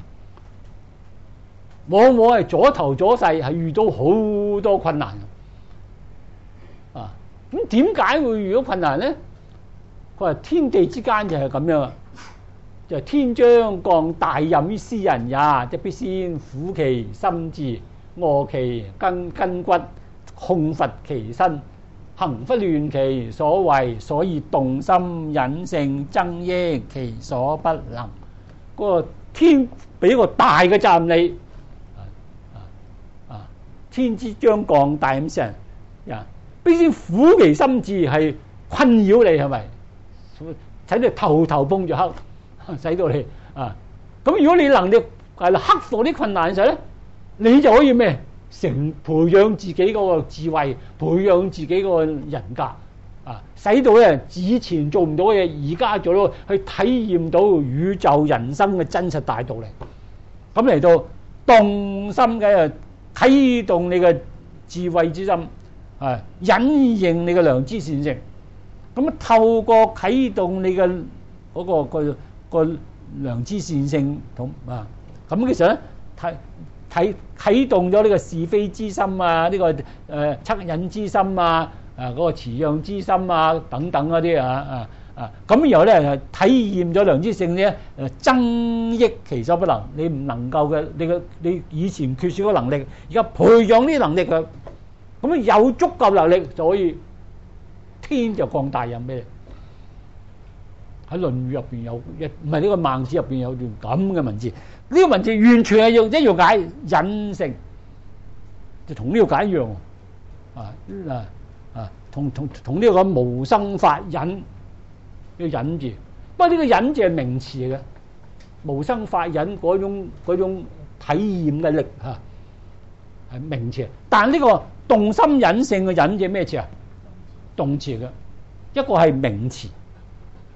往往係左頭左勢係遇到好多困難啊！咁點解會遇到困難咧？佢話天地之間就係咁樣啊！就天將降大任於斯人也，即必先苦其心志，餓其筋筋骨，控罰其身，行拂亂其所為，所以動心忍性，增益其所不能。嗰個天俾一個大嘅責任你，啊啊！天之將降大任於斯人，呀，必先苦其心志，係困擾你係咪？使你頭頭碰著黑。使到你啊！咁如果你能力係克服啲困難嘅時候咧，你就可以咩？成培養自己嗰個智慧，培養自己嗰個人格啊！使到咧以前做唔到嘅嘢，而家做到，去體驗到宇宙人生嘅真實大道理。咁嚟到動心嘅啟動你嘅智慧之心，啊，隱認你嘅良知善性。咁啊，透過啟動你嘅嗰個個。個良知善性同啊，咁嘅時候咧，睇睇啟動咗呢個是非之心啊，呢、這個誒惻隱之心啊，啊嗰、那個辭讓之心啊，等等嗰啲啊啊啊，咁然後咧係體驗咗良知性咧，誒增益其所不能，你唔能夠嘅，你嘅你以前缺少嘅能力，而家培養呢啲能力嘅，咁啊有足夠能力，就可以天就降大任俾你。喺《論語》入邊有一，唔係呢個孟子入邊有段咁嘅文字，呢、這個文字完全係用一樣解忍性，就同呢個解一樣啊啊啊，同同同呢個無生法忍呢、這個忍字，不過呢個忍字係名詞嚟嘅，無生法忍嗰種嗰種體驗嘅力嚇係名詞，但係呢個動心忍性嘅忍字咩詞啊？動詞嘅，一個係名詞。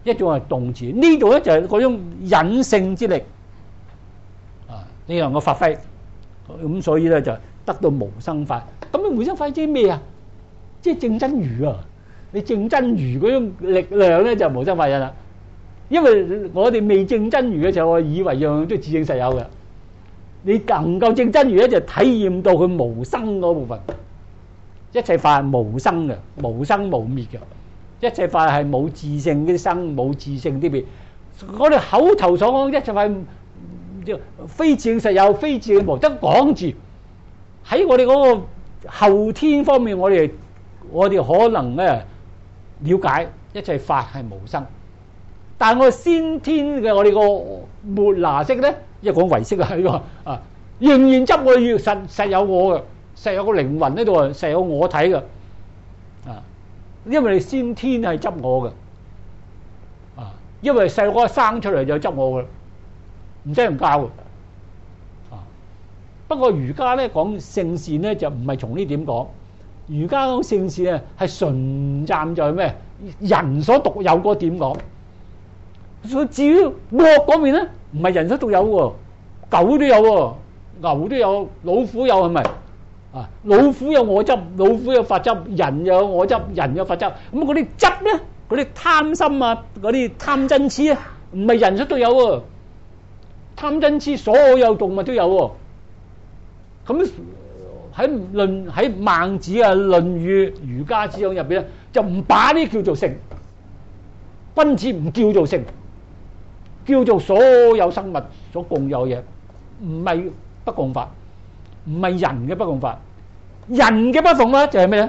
一種係動詞。呢度咧就係嗰種隱性之力啊，你能夠發揮，咁所以咧就得到無生法。咁無生法即係咩啊？即係正真如啊！你正真如嗰種力量咧就無生法忍啦。因為我哋未正真如嘅時候，我以為樣樣都自性實有嘅。你能夠正真如咧，就體驗到佢無生嗰部分。一切法係無生嘅，無生無滅嘅。一切法係冇自性啲生，冇自性啲滅。我哋口頭所講一切法非自性實有，非自性無，得講字。喺我哋嗰個後天方面，我哋我哋可能咧了解一切法係無生。但係我先天嘅我哋個末那識咧，一講唯識啊，呢個啊仍然執我要實實有我嘅，實有個靈魂喺度啊，實有我體嘅啊，因為你先天係執我嘅啊，因為細個生出嚟就執我嘅，唔使人教嘅啊。不過儒家咧講聖善咧就唔係從呢點講，儒家講聖善咧係純站在咩人所獨有嗰點講。所以至於惡嗰面咧，唔係人所獨有喎，狗都有喎，牛都有，老虎有係咪？啊，老虎有我執，老虎有法執，人又有我執，人有法執。咁嗰啲執咧，嗰啲貪心啊，嗰啲貪嗔痴咧，唔係人所獨有喎，貪嗔痴所有動物都有喎。咁喺論喺孟子啊、論語、儒家思想入邊咧，就唔把呢叫做聖，君子唔叫做聖。叫做所有生物所共有嘢，唔係不共法，唔係人嘅不共法。人嘅不共咧就係咩咧？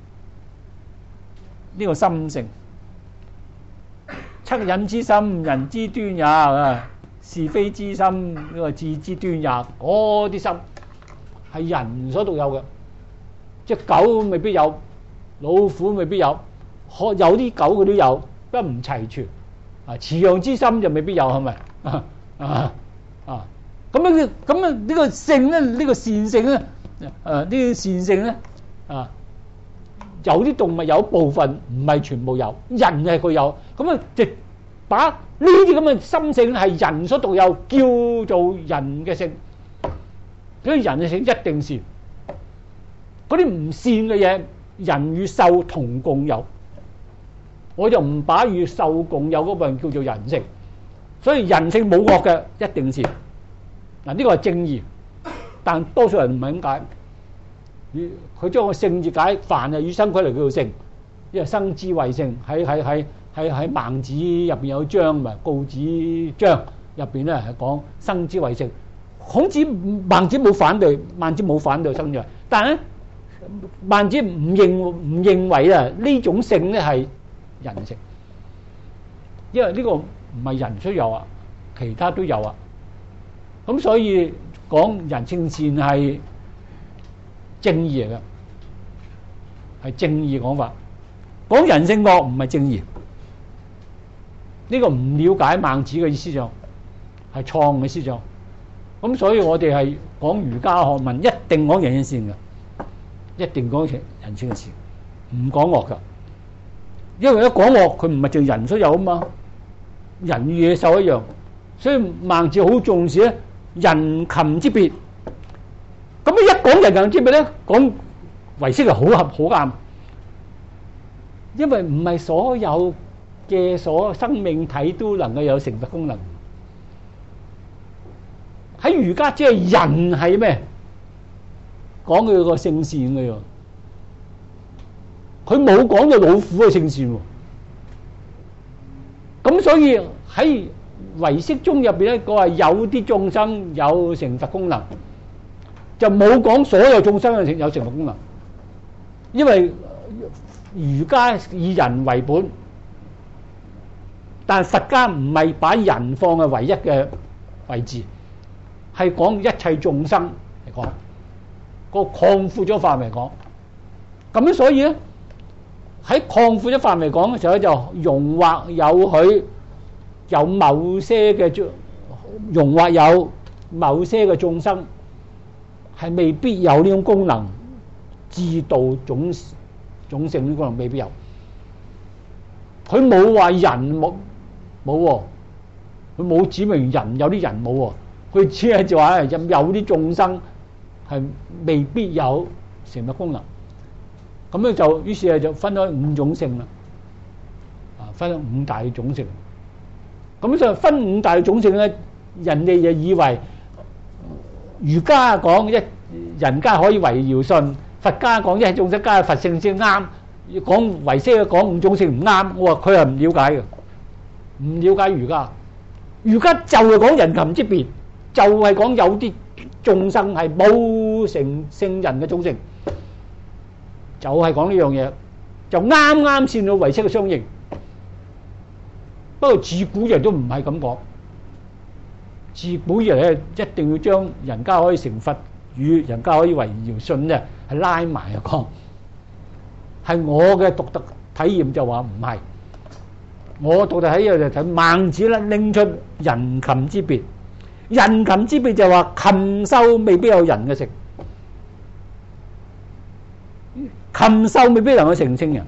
呢個心性，惻隱之心，人之端也啊！是非之心，呢個智之端也。嗰啲心係人所獨有嘅，即係狗未必有，老虎未必有，可有啲狗佢都有，不過唔齊全。啊，慈陽之心就未必有，係咪？啊啊啊！咁樣咁啊，呢個性咧，呢個善性咧，誒呢個善性咧，啊有啲動物有部分，唔係全部有，人係佢有，咁啊，就把呢啲咁嘅心性係人所獨有，叫做人嘅性。所以人嘅性一定善，嗰啲唔善嘅嘢，人與獸同共有。我就唔把與獸共有嗰部分叫做人性，所以人性冇惡嘅一定善。嗱，呢個係正義，但多數人唔係咁解。佢將個性字解，凡係與生俱嚟叫做性，因為生之謂性。喺喺喺喺喺孟子入邊有章嘛，告子章入邊咧係講生之謂性。孔子孟子冇反對，孟子冇反對生之謂，但係咧孟子唔認唔認為啊呢種性咧係人性，因為呢個唔係人所有啊，其他都有啊。咁所以講人性善係正義嚟嘅，係正義講法。講人性惡唔係正義，呢個唔了解孟子嘅思想，係錯誤嘅思想。咁所以我哋係講儒家學問，一定講人性善嘅，一定講人性嘅善，唔講惡噶。因為一講惡，佢唔係淨人所有啊嘛，人與野獸一樣，所以孟子好重視咧人禽之別。咁一講人禽之別咧，講唯識係好合好啱，因為唔係所有嘅所生命體都能夠有成佛功能。喺儒家只係人係咩？講佢個性善嘅喎。佢冇講到老虎嘅性善喎，咁所以喺唯識宗入邊咧，佢話有啲眾生有成佛功能，就冇講所有眾生有成佛功能，因為儒家以人為本，但係佛家唔係把人放喺唯一嘅位置，係講一切眾生嚟講，個擴闊咗範圍嚟講，咁樣所以咧。喺擴闊咗範圍講嘅時候咧，就容或有許有某些嘅容或有某些嘅眾生係未必有呢種功能，自度種種性呢功能未必有。佢冇話人冇冇喎，佢冇指明人有啲人冇喎，佢只係就話有啲眾生係未必有成佛功能。咁咧就於是就分開五種性啦，啊分咗五大種性。咁就分五大種性咧，人哋就以為儒家講一人家可以為堯舜，佛家講一眾生皆佛性先啱，講唯識講五種性唔啱。我話佢係唔了解嘅，唔了解儒家。儒家就係講人禽之別，就係講有啲眾生係冇成聖人嘅種性，就係講呢樣嘢，就啱啱先到唯識嘅相應。不過自古人都唔係咁講，自古人咧一定要將人家可以成佛與人家可以為堯舜咧係拉埋嚟講。係我嘅獨特體驗就話唔係，我獨特體驗就睇孟子咧拎出人禽之別，人禽之別就話禽獸未必有人嘅性，禽獸未必能夠成聖人，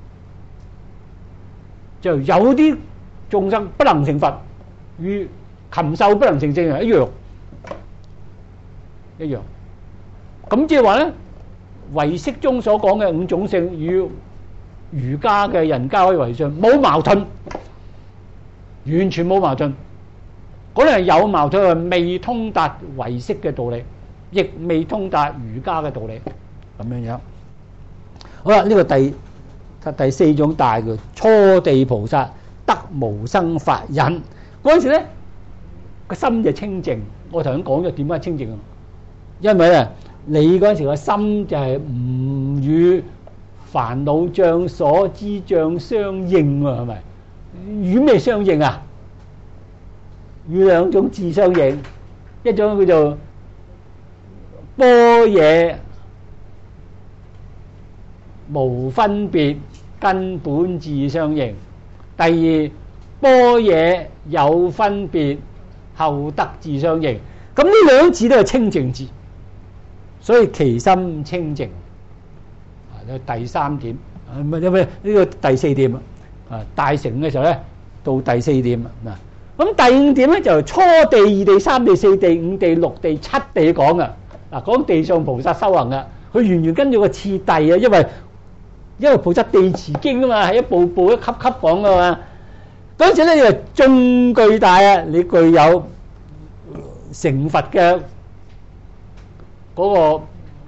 就有啲眾生不能成佛，與禽獸不能成聖人一樣，一樣。咁即係話咧，唯識中所講嘅五種性與儒家嘅人家可以為舜冇矛盾，完全冇矛盾。嗰啲係有矛盾，係未通達唯識嘅道理，亦未通達儒家嘅道理，咁樣樣。好啦，呢、這個第第四種大嘅初地菩薩得無生法忍嗰陣時咧，個心就清淨。我頭先講咗點解清淨啊？因為咧，你嗰陣時個心就係唔與煩惱障、所知障相應喎，係咪？與咩相應啊？與兩種智相應，一種叫做般若無分別根本智相應，第二般若有分別後得智相應。咁呢兩字都係清淨字，所以其心清淨。啊，第三點，唔係唔係呢個第四點啊。大乘嘅時候咧，到第四點啊。咁第五點咧就初地、二地、三地、四地、五地、六地、七地講嘅。嗱，講地上菩薩修行嘅，佢完全跟住個次第啊，因為因為菩薩地持經啊嘛，係一步步一級級講噶嘛。嗰陣時咧，你話眾具大啊，你具有成佛嘅嗰個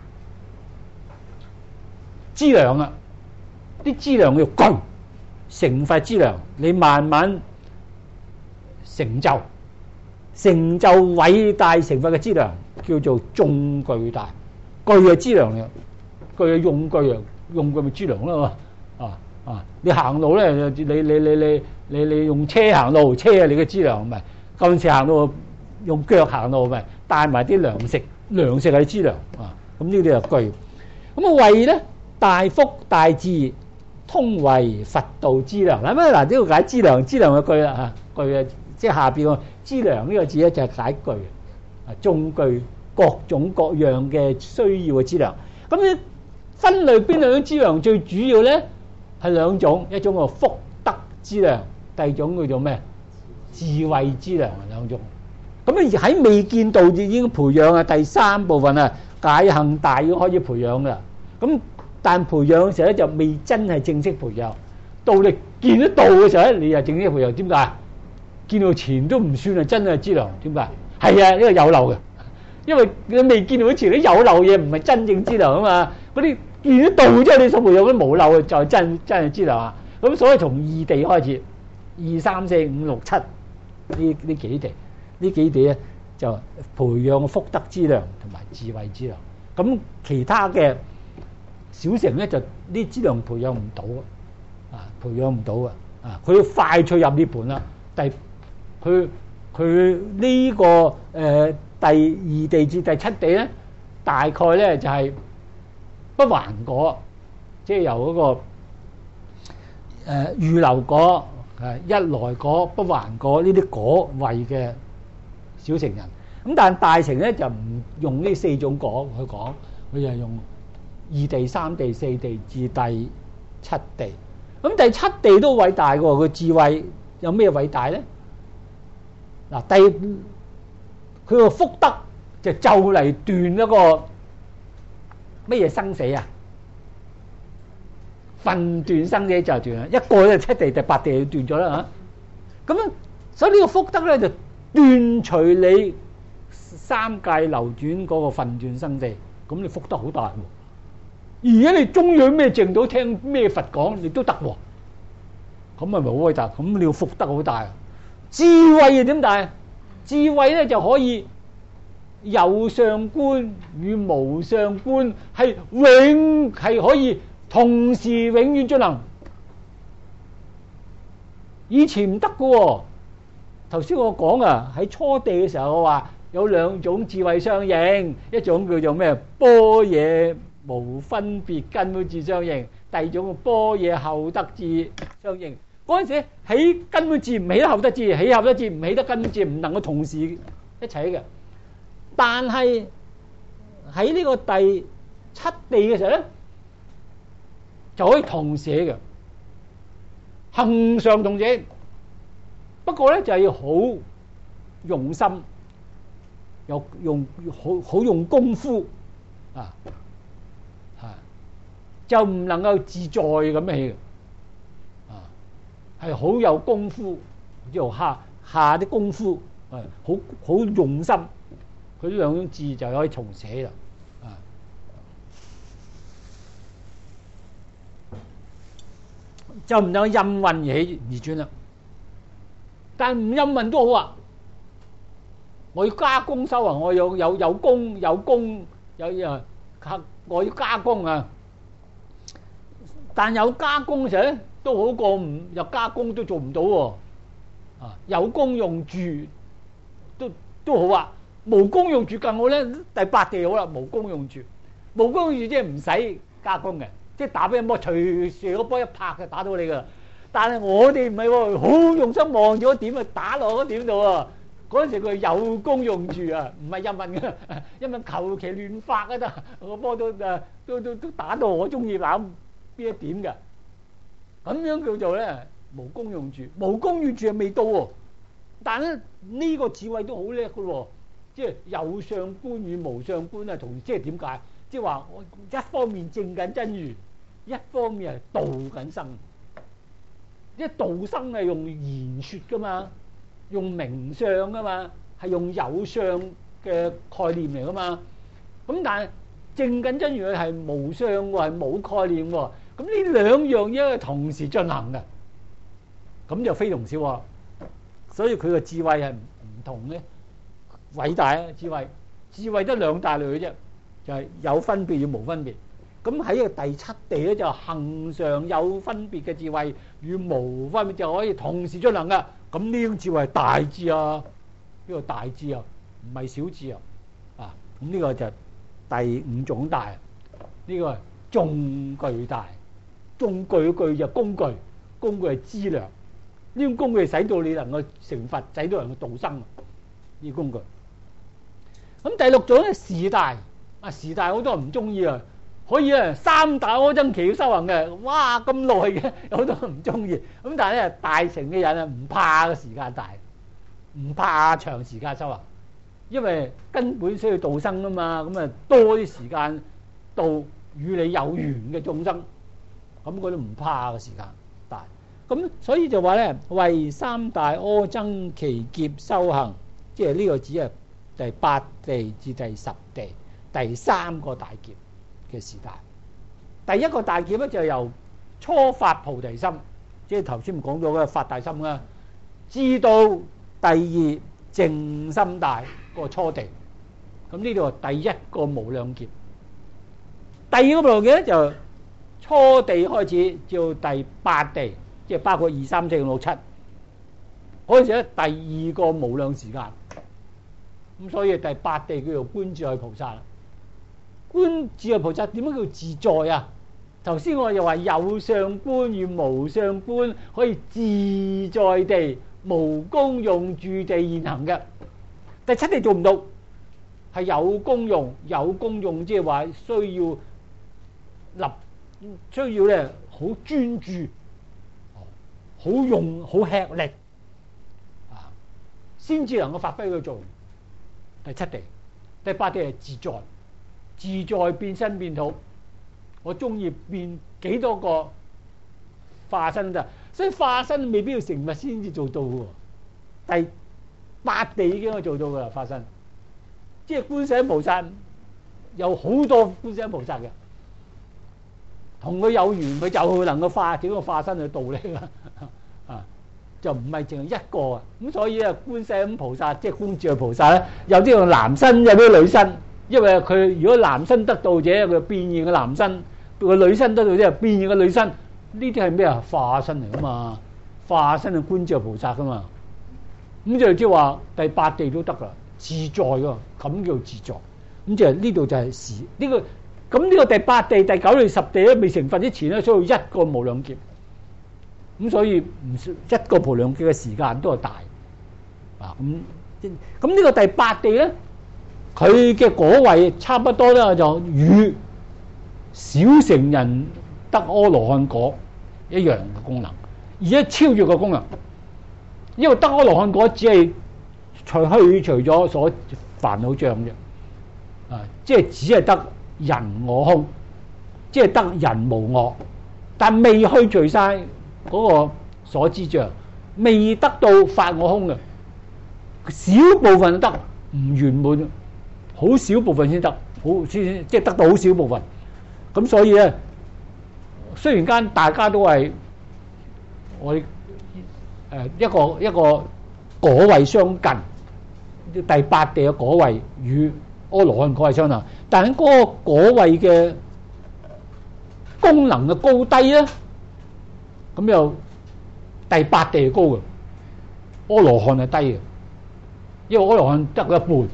資糧啊，啲資糧要具成佛資糧，你慢慢成就成就偉大成佛嘅資糧，叫做眾具大。具係資糧嚟，具係用具啊，用具咪資糧咯嘛。啊啊，你行路咧，你你你你你你用車行路，車係你嘅資糧，咪嗰陣時行路用腳行路，咪帶埋啲糧食，糧食係資糧啊。咁呢啲就具。咁啊為咧大福大智，通為佛道資糧。嗱咩嗱？呢個解資糧，資糧嘅句啦嚇，句啊。即係下邊個資糧呢個字咧，就係解具啊，眾具各種各樣嘅需要嘅資糧。咁你分類邊兩種資糧最主要咧？係兩種，一種叫福德資糧，第二種叫做咩？智慧資糧，兩種。咁你喺未見道已經培養啊，第三部分啊，解行大已經開始培養噶啦。咁但培養嘅時候咧，就未真係正式培養。到你見得道嘅時候咧，你又正式培養。點解？見到前都唔算係真係資糧，點解？係啊，呢個有漏嘅，因為你未見到前啲有漏嘢，唔係真正資糧啊嘛。嗰啲見得道之後，你所培養啲無漏嘅就係真真係資糧啊。咁所以從二地開始，二三四五六七呢呢幾地，呢幾地咧就培養福德資糧同埋智慧資糧。咁其他嘅小乘咧就呢資糧培養唔到啊，培養唔到啊，啊佢要快脆入呢盤啦。第佢佢呢個誒、呃、第二地至第七地咧，大概咧就係、是、不還果，即係由嗰、那個誒、呃、預流果、誒一來果、不還果呢啲果位嘅小乘人。咁但係大乘咧就唔用呢四種果去講，佢就係用二地、三地、四地至第七地。咁第七地都偉大嘅喎，佢智慧有咩偉大咧？嗱，第佢個福德就就嚟斷一個乜嘢生死啊？分斷生死就係斷啦，一個就七地第八地就斷咗啦嚇。咁樣所以呢個福德咧就斷除你三界流轉嗰個分斷生死，咁你福德好大喎。而家你中央咩淨土聽咩佛講，你都得喎。咁係咪好偉大？咁你個福德好大。智慧啊點大？智慧咧就可以有相觀與無相觀，係永係可以同時永遠進行。以前唔得㗎喎。頭先我講啊，喺初地嘅時候我話有兩種智慧相應，一種叫做咩般若無分別根本智相應，第二種般若後得智相應。嗰陣時起根本智唔起得後得智，起後得智唔起得根本智，唔能夠同時一齊嘅。但係喺呢個第七地嘅時候咧，就可以同時起嘅，恆常同時。不過咧就係要好用心，又用好好用功夫啊，係就唔能夠自在咁起嘅。係好有功夫，要下下啲功夫，係好好用心，佢呢兩種字就可以重寫啦。啊，就唔能夠陰運起而轉啦。但唔陰運都好啊，我要加工修行，我有有有功有功有誒，我要加工啊。但有加工嘅時候咧，都好過唔有加工都做唔到喎。啊，有功用住都都好啊，無功用住更好咧。第八地好啦，無功用住，無功用住即係唔使加工嘅，即係打俾人波，隨時個波一拍就打到你噶啦。但係我哋唔係喎，好用心望住個點啊，打落嗰點度啊。嗰陣時佢有功用住啊，唔係陰運嘅，因為求其亂發啊得，個波都誒都都都打到我中意攬邊一點嘅。咁樣叫做咧無功用住，無功用住係未到喎。但係咧呢個智慧都好叻嘅喎，即係有相觀與無相觀啊，同即係點解？即係話我一方面證緊真如，一方面係度緊生。因為度生係用言説噶嘛，用名相噶嘛，係用有相嘅概念嚟噶嘛。咁但係證緊真如係無相喎，係冇概念喎。咁呢兩樣嘢係同時進行嘅，咁就非同小可。所以佢嘅智慧係唔同嘅，偉大啊智慧，智慧得兩大類嘅啫，就係有分別與無分別。咁喺個第七地咧，就恆常有分別嘅智慧與無分別就可以同時進行噶。咁呢種智慧係大智啊，呢個大智啊，唔係小智啊。啊，咁呢個就第五種大，呢個係眾具大。眾具具就工具，工具係資糧。呢種工具使到你能夠成佛，使到人嘅度生。呢個工具。咁第六種咧，時大啊，時大好多人唔中意啊。可以啊，三大阿僧祇修行嘅，哇咁耐嘅，有好多人唔中意。咁但係咧，大乘嘅人啊，唔怕個時間大，唔怕長時間修行，因為根本需要度生啊嘛。咁啊，多啲時間度與你有緣嘅眾生，咁佢都唔怕個時間大。咁所以就話咧，為三大阿僧祇劫修行，即係呢個只係第八地至第十地第三個大劫嘅時大。第一個大劫咧就係由初發菩提心，即係頭先講咗嘅發大心啦，至到第二淨心大個初地。咁呢度係第一個無量劫。第二個無量劫咧就初地開始至到第八地，即係包括二三四五六七嗰陣時咧，第二個無量時間。咁所以第八地叫做觀自在菩薩啦。觀自在菩薩點樣叫自在啊？頭先我又話有相觀與無相觀可以自在地無功用住地現行嘅。第七地做唔到，係有功用，有功用即係話需要立，需要咧好專注，好用，好吃力先至能夠發揮佢作用。第七地，第八地係自在，自在變身變土，我中意變幾多個化身咋，所以化身未必要成物先至做到嘅。第八地已經可以做到噶啦，化身，即係觀世音菩薩有好多觀世音菩薩嘅，同佢有緣，佢就能夠化幾個化身去度你啦。啊，就唔係淨係一個啊。咁所以啊，觀世音菩薩即係觀自在菩薩咧，有啲用男身，有啲女身。因為佢如果男身得道者，佢變現嘅男身；個女身得道者，變現嘅女身。呢啲係咩啊？化身嚟噶嘛，化身係觀自在菩薩噶嘛。咁就即係話第八地都得噶，自在噶，咁叫自在。咁即係呢度就係時呢個。咁呢個第八地、第九地、十地咧未成佛之前咧，需要一個無量劫。咁所以唔一個無量劫嘅時間都係大。啊咁咁呢個第八地咧，佢嘅果位差不多咧，就與小乘人得阿羅漢果一樣嘅功能，而且超越個功能。因為得阿羅漢果只係除去除咗所煩惱障啫，啊，即係只係得人我空，即係得人無我，但未去除晒嗰個所知障，未得到法我空嘅，少部分得唔圓滿，好少部分先得，好先即係得到好少部分。咁所以咧，雖然間大家都係我哋。誒一個一個果位相近，第八地嘅果位與阿羅漢果位相近，但係嗰個果位嘅功能嘅高低咧，咁又第八地係高嘅，阿羅漢係低嘅，因為阿羅漢得一半。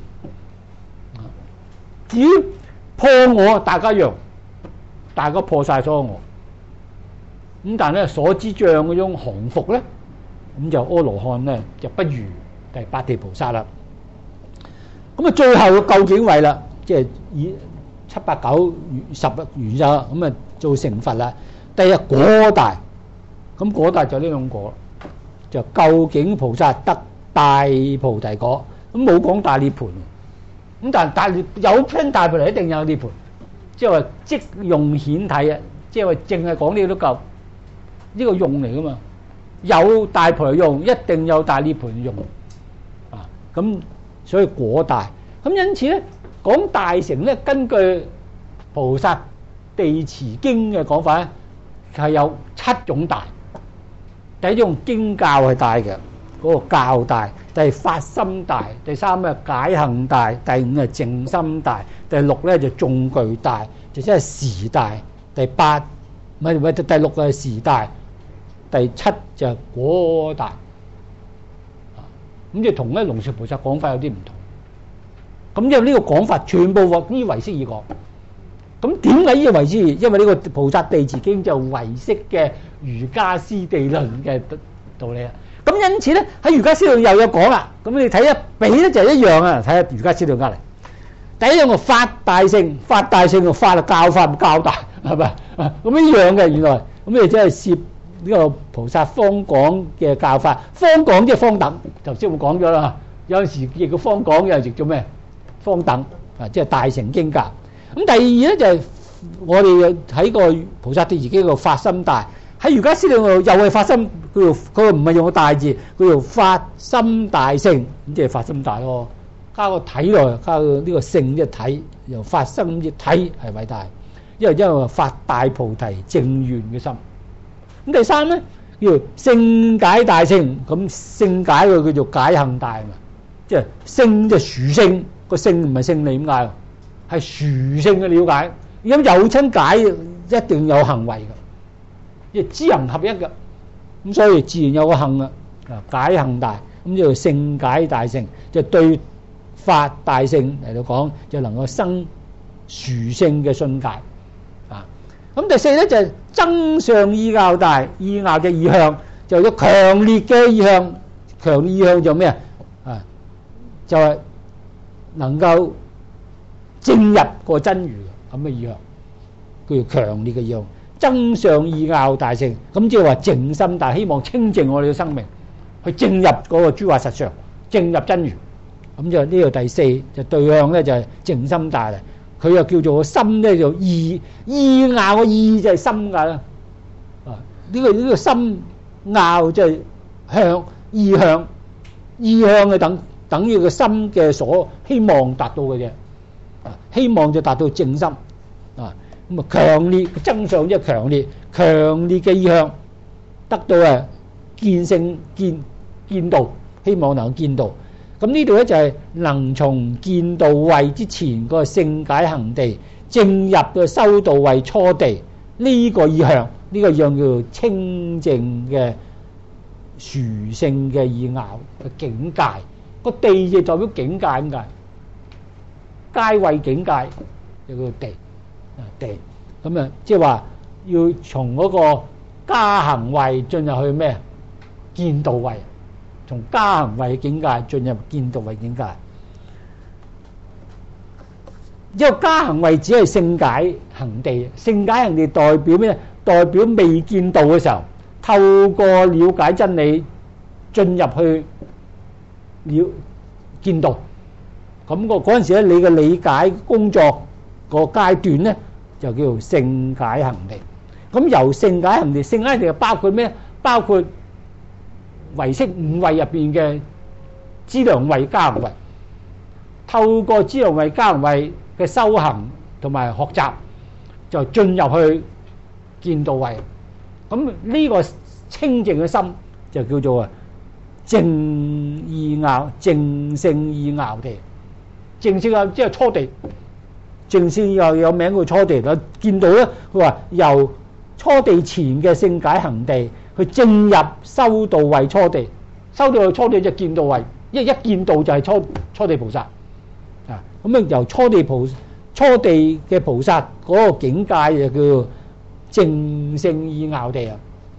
至於破我，大家一樣，大家破晒所有我，咁但係咧所知障嗰種降伏咧。咁就阿羅漢咧就不如第八地菩薩啦。咁啊，最後嘅究竟位啦，即係以七八九十完咗，咁啊做成佛啦。第一果大，咁果大就呢兩果，就究竟菩薩得大菩提果，咁冇講大涅槃。咁但係大涅有聽大菩提一定有涅槃，即係話即用顯體啊，即係話淨係講呢個都夠，呢個用嚟噶嘛。有大菩提用，一定有大涅槃用啊！咁所以果大，咁因此咧講大乘咧，根據菩薩地持經嘅講法咧，係有七種大。第一種經教係大嘅，嗰個教大；第二發心大；第三咧解行大；第五係淨心大；第六咧就眾具大，就即係時大；第八唔係唔係第六係時大。第七就係果大，咁即係同咧龍樹菩薩講法有啲唔同。咁因為呢個講法全部獲依唯識而講。咁點解依唯識？因為呢個菩薩地持經就唯識嘅瑜伽師地論嘅道理啊。咁因此咧喺瑜伽師論又有講啦。咁你睇一比咧就係一樣啊。睇下瑜伽師論隔離，第一樣個法大乘，法大乘個法就教法教大係咪？咁一樣嘅原來，咁你真係攝。呢個菩薩方廣嘅教法，方廣即係方等，頭先我講咗啦。有陣時譯個方廣，有陣時叫咩？方等啊，即係大乘經教。咁第二咧就係、是、我哋喺個菩薩地持經個發心大，喺瑜伽師論度又係發心，佢又佢唔係用個大字，佢用發心大乘，咁即係發心大咯。加個體落，加個呢個性即係體，由發心嘅體係偉大，因為因為發大菩提正願嘅心。咁第三咧叫勝解大乘，咁勝解佢叫做解行大嘛，即係勝即係殊勝，個勝唔係勝利咁解，係殊勝嘅了解。咁有親解一定有行為嘅，即係知行合一嘅，咁所以自然有個行啊，解行大，咁叫做勝解大乘，就對法大乘嚟到講，就能夠生殊勝嘅信解。咁第四咧就係增上意樂大，意樂嘅意向就有強烈嘅意向，強烈意向就咩啊？啊，就係能夠證入個真如咁嘅意向，叫做強烈嘅意向。增上意樂大乘，咁即係話淨心大，希望清淨我哋嘅生命，去證入嗰個諸法實相， 正入真如。咁就呢個第四就對向咧就係靜心大啦。佢又叫做個心咧就意意拗個意就係心㗎啦。啊，呢個呢個心拗就係向意向，意向嘅等等於個心嘅所希望達到嘅嘢。啊，希望就達到靜心。啊，咁啊強烈增上即係強烈，強烈嘅意向得到啊見性見見道，希望能夠見道。咁呢度咧就係能從見道位之前個聖解行地，正入個修道位初地，呢、這個意向，呢、這個意向叫做清淨嘅殊勝嘅意拗嘅境界。個地就代表境界咁解，階位境界就叫地啊地。咁啊，即係話要從嗰個加行位進入去咩見道位。從加行位境界進入見道位境界，因為加行位只係聖解行地，聖解行地代表咩？代表未見道嘅時候，透過了解真理進入去了見道。咁個嗰陣時咧，你嘅理解工作個階段咧，就叫做聖解行地。咁由聖解行地，聖解行地包括咩？包括唯識五位入邊嘅資糧位加行位，透過資糧位加行位嘅修行同埋學習，就進入去見道位。咁呢個清淨嘅心就叫做啊淨意拗，淨聖意拗地。淨聖啊，即係初地。淨聖又有名叫初地啦。見到咧，佢話由初地前嘅聖解行地，佢正入修道位初地，修道位初地就見道位，因為一見道就係初初地菩薩啊。咁啊，由初地菩初地嘅菩薩嗰個境界就叫淨聖意拗地啊。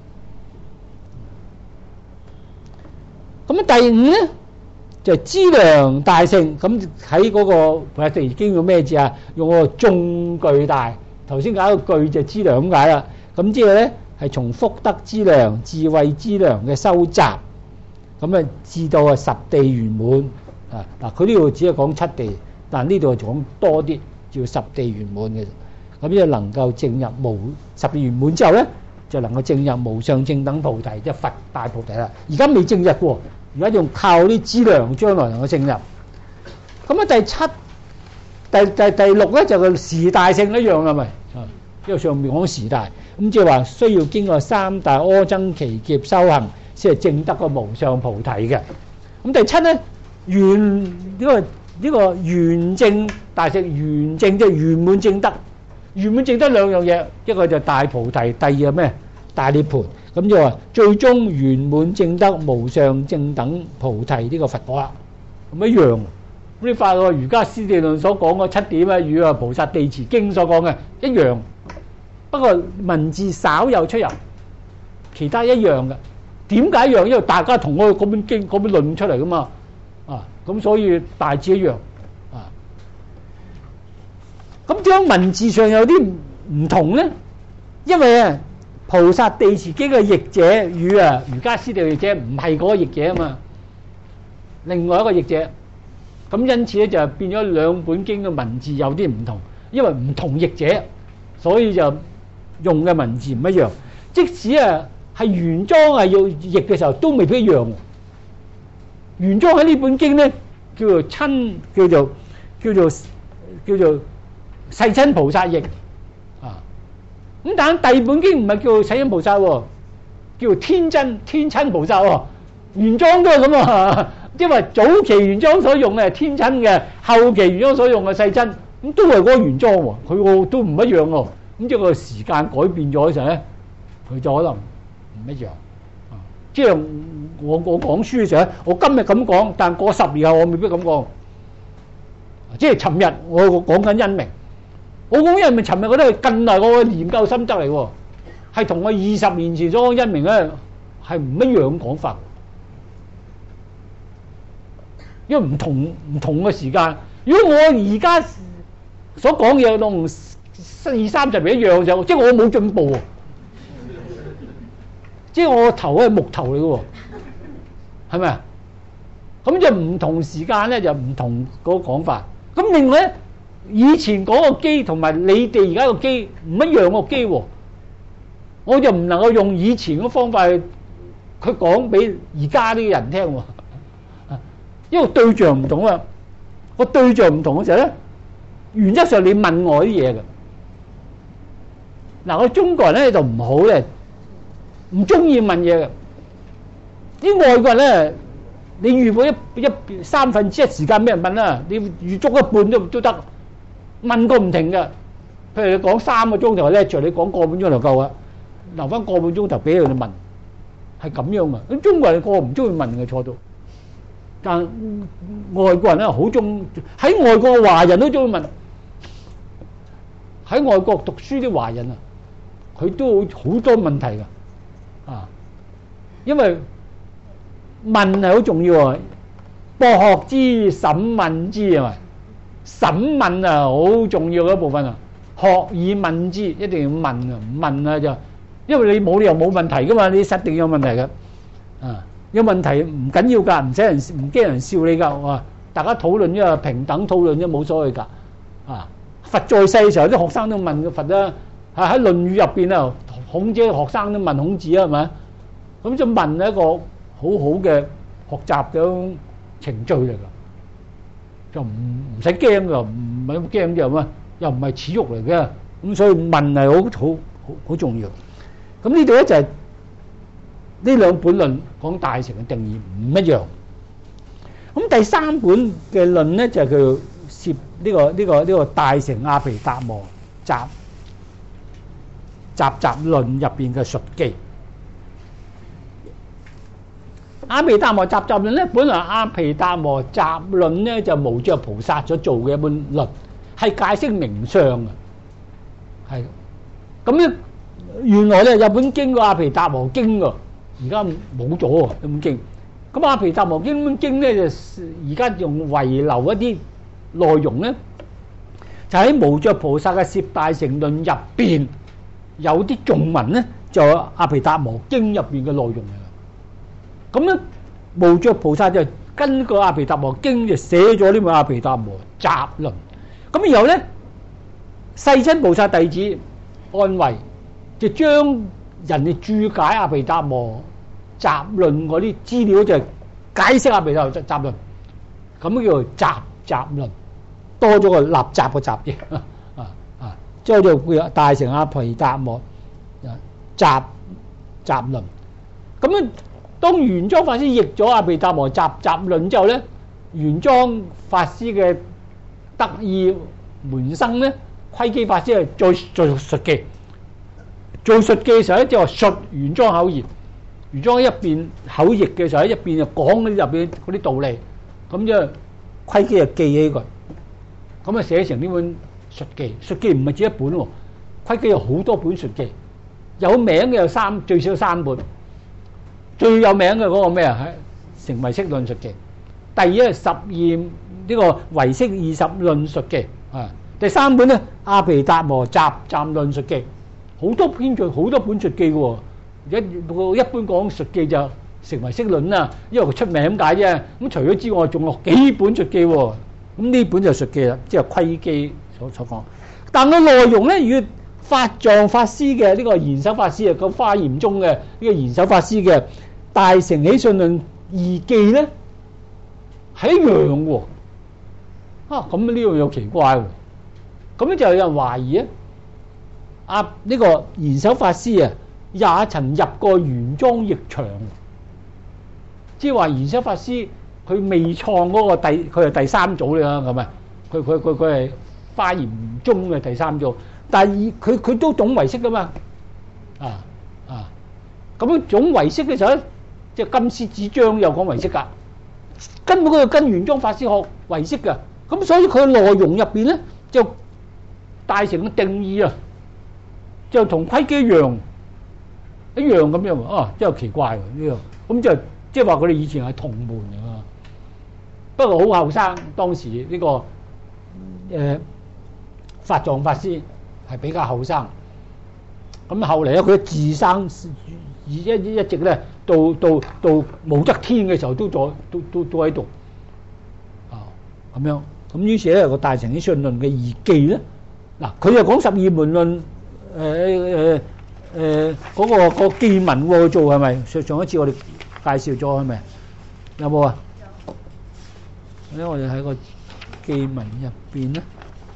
咁啊，第五咧就資糧大乘。咁喺嗰個菩薩地經用咩字啊？用個眾巨大。頭先解個巨就資糧咁解啦。咁之後咧係從福德資糧、智慧資糧嘅收集，咁啊至到啊十地圓滿啊。嗱，佢呢度只係講七地，但呢度講多啲，叫十地圓滿嘅。咁就能夠證入無十地圓滿之後咧，就能夠證入無上正等菩提，即係佛大菩提啦。而家未證入喎，而家仲靠啲資糧，將來能夠證入。咁啊，第七、第第第六咧就個時大性一樣啦，咪啊？因為上面講時大，咁即係話需要經過三大阿僧祇劫修行，先係證得個無上菩提嘅。咁第七咧，圓呢個呢個圓證大乘，圓證即係圓滿證得。圓滿證得兩樣嘢，一個就大菩提，第二係咩？大涅槃。咁就話最終圓滿證得無上正等菩提呢個佛果啦。咁一樣。咁你發覺瑜伽師地論所講嘅七點啊，與啊菩薩地持經所講嘅一樣。不過文字稍有出入，其他一樣嘅。點解一樣？因為大家同嗰嗰本經嗰本論出嚟噶嘛，啊，咁所以大致一樣，啊。咁點解文字上有啲唔同咧？因為啊，菩薩地持經嘅譯者與啊瑜伽師地論譯者唔係嗰個譯者啊嘛，另外一個譯者。咁因此咧就變咗兩本經嘅文字有啲唔同，因為唔同譯者，所以就用嘅文字唔一樣。即使啊係原裝係要譯嘅時候，都未必一樣。原裝喺呢本經咧叫做親，叫做叫做叫做世親菩薩譯啊。咁但係第二本經唔係叫做世親菩薩喎，叫做天真天親菩薩喎。原裝都係咁啊。因為早期原裝所用嘅係天親嘅，後期原裝所用嘅世親，咁都係嗰個原裝喎，佢個都唔一樣喎。咁即係個時間改變咗嘅時候咧，佢就可能唔一樣。啊，即係我我講書嘅時候，我今日咁講，但過十年後我未必咁講。即係尋日我講緊因明，我講因明，尋日嗰啲係近來我嘅研究心得嚟喎，係同我二十年前所講因明咧係唔一樣講法。因為唔同唔同嘅時間，如果我而家所講嘢同二三十年一樣就，即係我冇進步喎。即係我個頭係木頭嚟嘅喎，係咪啊？ 咁就唔同時間咧就唔同嗰個講法。咁另外咧，以前嗰個機同埋你哋而家個機唔一樣個機喎，我就唔能夠用以前嘅方法去佢講俾而家啲人聽喎，因為對象唔同啊。個對象唔同嘅時候咧，原則上你問我啲嘢嘅。嗱，我中國人咧就唔好咧，唔中意問嘢嘅。啲外國人咧，你預過一一三分之一時間俾人問啦，你預足一半都都得，問個唔停嘅。譬如你講三個鐘頭咧，就你講個半鐘頭夠啊，留翻個半鐘頭俾佢哋問，係咁樣啊。咁中國人個唔中意問嘅坐到。但外國人咧好中，喺外國嘅華人都中意問，喺外國讀書啲華人啊，佢都好多問題㗎，啊，因為問係好重要啊，博學之，審問之係咪？審問啊好重要嘅一部分啊，學以問之，一定要問啊，唔問啊就，因為你冇理由冇問題㗎嘛，你實定有問題㗎，啊。有問題唔緊要㗎，唔使人唔驚人笑你㗎，哇！大家討論啫嘛，平等討論啫，冇所謂㗎。啊，佛在世嘅時候，啲學生都問佛啦，喺喺《論語》入邊啊，孔子嘅學生都問孔子啊，係咪？咁就問係一個好好嘅學習嘅程序嚟㗎，就唔唔使驚㗎，唔係咁驚啫嘛，又唔係恥辱嚟嘅，咁所以問係好好好好重要。咁呢度咧就係。呢兩本論講大乘嘅定義唔一樣，咁第三本嘅論咧就係佢涉呢個呢個呢個大乘阿毗達摩集集集論入邊嘅述記。阿毗達摩集集論咧，本來阿毗達摩集論咧就無著菩薩所做嘅一本論，係解釋名相嘅，係咁咧。原來咧有本經個阿毗達摩經㗎。而家冇咗喎，呢本經。咁阿毗達摩經呢本經咧，就而家仲遺留一啲內容咧，就喺無著菩薩嘅攝大乘論入邊有啲頌文咧，就係阿毗達摩經入邊嘅內容嚟。咁咧，無著菩薩就根據阿毗達摩經就寫咗呢本阿毗達摩集論。咁然後咧，世親菩薩弟子安慧就將人哋注解阿毗達摩集論嗰啲資料就解釋阿毗達摩集論，咁叫做集集論，多咗個立集個集啫，啊啊，即係就叫大乘阿毗達摩集集論。咁樣當玄奘法師譯咗阿毗達摩集集論之後咧，玄奘法師嘅得意門生咧，窺基法師係再再述記。做述記嘅時候咧，就話述玄奘口言，玄奘一邊口譯嘅時候，一邊就講嗰啲入邊嗰啲道理，咁就窺基就記起佢，咁啊寫成呢本述記。述記唔係只一本喎，窺基有好多本述記，有名嘅有三，最少三本。最有名嘅嗰個咩啊？係成唯識論述記。第二係十二呢個唯識二十論述記啊。第三本咧阿毗達摩集集論述記。好多編著好多本述記嘅喎，一一般講述記就成唯識論啦，因為佢出名咁解啫。咁除咗之外，仲有幾本述記喎。咁呢本就述記啦，即係窺基所所講。但個內容咧，與法藏法師嘅呢個賢首法師啊，個華嚴宗嘅呢個賢首法師嘅大乘起信論義記咧，係一樣喎。啊，咁呢樣又奇怪喎。咁咧就有人懷疑啊。啊！呢個賢首法師啊，也曾入過玄奘譯場，即係話賢首法師佢未創嗰個第，佢係第三組啦，咁啊，佢佢佢佢係華嚴宗嘅第三組，但係佢佢都懂唯識噶嘛，啊啊，咁樣懂唯識嘅時候咧，即係金獅子章又講唯識噶，根本佢就跟玄奘法師學唯識噶，咁所以佢嘅內容入邊咧就大乘嘅定義啊。就同窺基一樣一樣咁樣啊，真係奇怪喎呢個。咁就即係話佢哋以前係同門嚟啊。不過好後生，當時呢、這個誒、呃、法藏法師係比較後生。咁後嚟咧，佢自生一一一直咧到到到武則天嘅時候都在都都都喺度啊咁樣。咁於是咧個大乘起信論嘅義記咧，嗱佢又講十二門論誒誒誒嗰個個記文喎做係咪？上上一次我哋介紹咗係咪？有冇啊？咧我哋喺個記文入邊咧。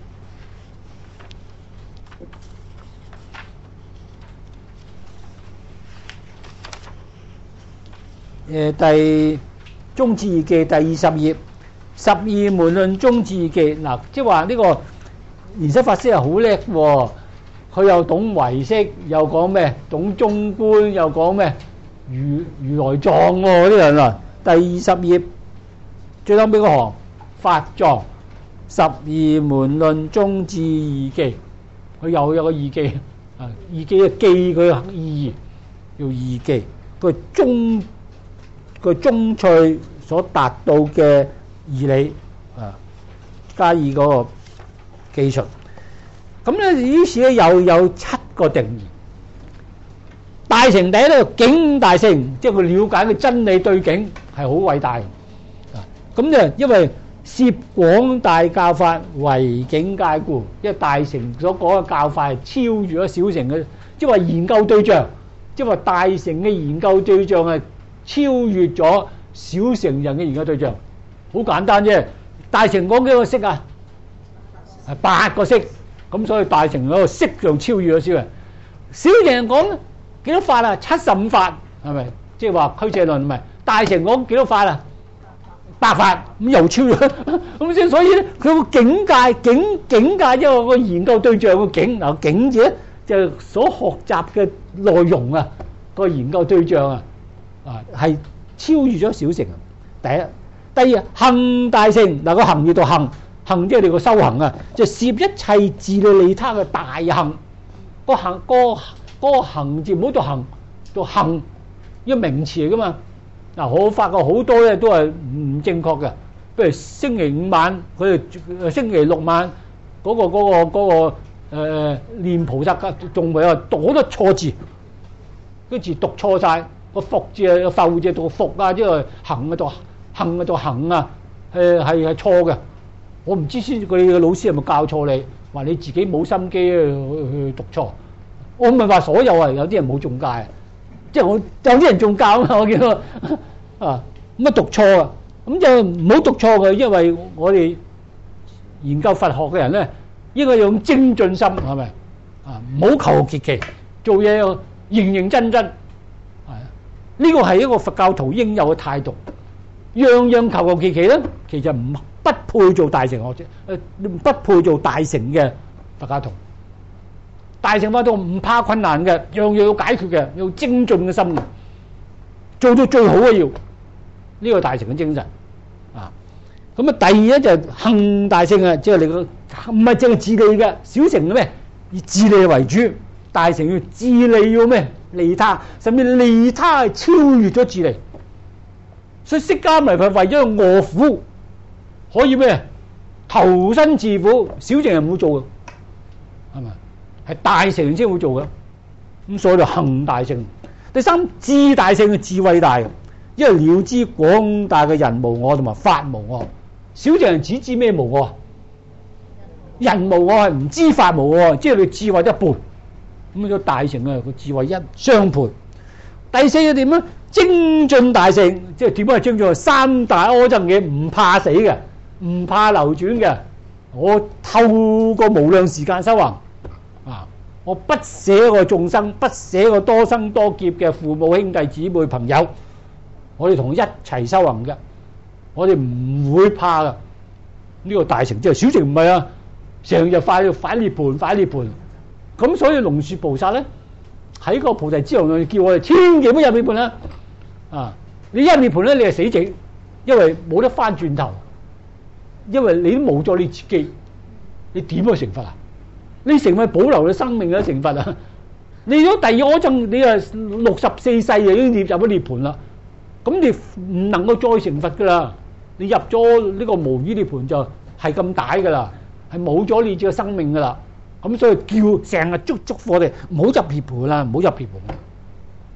誒第宗旨義記第二十頁，十二門論宗旨義記嗱，即係話呢個蓮生法師係好叻喎，佢又懂唯識，又講咩？懂中觀，又講咩？如如來藏喎呢個人啊！第二十頁最後尾嗰行法藏十二門論宗旨義記，佢又有個義記啊，義記嘅記佢嘅意義叫義記，佢中。個宗趣所達到嘅義理啊，加以嗰個記述。咁咧，於是咧又有七個定義。大乘第一咧，境大乘，即係佢了解嘅真理對境係好偉大啊。咁咧，因為涉廣大教法為境界故，因為大乘所講嘅教法係超越咗小乘嘅，即係話研究對象，即係話大乘嘅研究對象係超越咗小乘人嘅研究對象，好簡單啫。大乘講幾個識啊？係八個識，咁所以大乘嗰個識就超越咗小乘。小乘人講幾多法啊？七十五法係咪？即係話俱舍論唔係？大乘講幾多法啊？八法，咁又超越咁先。所以咧，佢個境界境境界，因為個研究對象個境嗱境字咧，就係所學習嘅內容啊，個研究對象啊。啊，係超越咗小乘啊！第一，第二行大乘嗱，個行要到行，行即係你個修行啊，就攝一切自利利他嘅大行。個行個嗰個行字唔好讀行，讀行，呢個名詞嚟噶嘛。嗱，我發覺好多咧都係唔正確嘅。譬如星期五晚，佢哋星期六晚嗰個嗰個嗰個誒念菩薩嘅仲未啊，讀好多錯字，啲字讀錯晒。個復字啊，浮字讀復啊，即係行啊讀行啊讀行啊，誒係係錯嘅。我唔知先佢哋嘅老師係咪教錯你，話你自己冇心機去去讀錯。我唔係話所有啊，有啲人冇中介，即係我有啲人中教啊嘛。我見到啊咁啊讀錯啊，咁就唔好讀錯嘅，因為我哋研究佛學嘅人咧，應該用精進心係咪啊？唔好求求其其，做嘢要認認真真。呢個係一個佛教徒應有嘅態度，樣樣求求其其咧，其實唔不配做大乘學者，誒不配做大乘嘅佛教徒。大乘佛教徒唔怕困難嘅，樣樣要解決嘅，要精進嘅心嘅，做到最好嘅要呢個大乘嘅精神啊。咁啊，第二咧就係行大乘啊，即係你個唔係淨係自利嘅，小乘嘅咩以自利為主，大乘要自利要咩？利他，甚至利他係超越咗自利，所以釋迦牟尼佛為咗餓苦，可以咩投身自苦，小乘人唔會做嘅，係咪？係大乘先會做嘅，咁所以就行大乘。第三智大乘嘅智慧大，因為了知廣大嘅人無我同埋法無我。小乘人只知咩無我？人無我係唔知法無我，即係你智慧一半。咁咗大乘啊，個智慧一雙倍。第四個點咧？精進大乘，即係點樣精進？三大阿僧祇唔怕死嘅，唔怕流轉嘅。我透過無量時間修行啊，我不捨個眾生，不捨個多生多劫嘅父母兄弟姊妹朋友，我哋同一齊修行嘅，我哋唔會怕噶。呢個大乘即係小乘唔係啊，成日快反涅槃，反涅槃。咁所以龍樹菩薩咧喺個菩提資糧論叫我哋千祈唔好入涅槃啦！啊，你一涅槃咧，你係死淨，因為冇得翻轉頭，因為你都冇咗你自己，你點去成佛啊？你成為保留你生命嘅成佛啊！你如果第二阿僧，你啊六十四世就已經入咗涅槃啦，咁你唔能夠再成佛噶啦！你入咗呢個無餘涅槃就係咁大噶啦，係冇咗你自己嘅生命噶啦。咁所以叫成日祝祝福我哋唔好入涅槃啦，唔好入涅槃，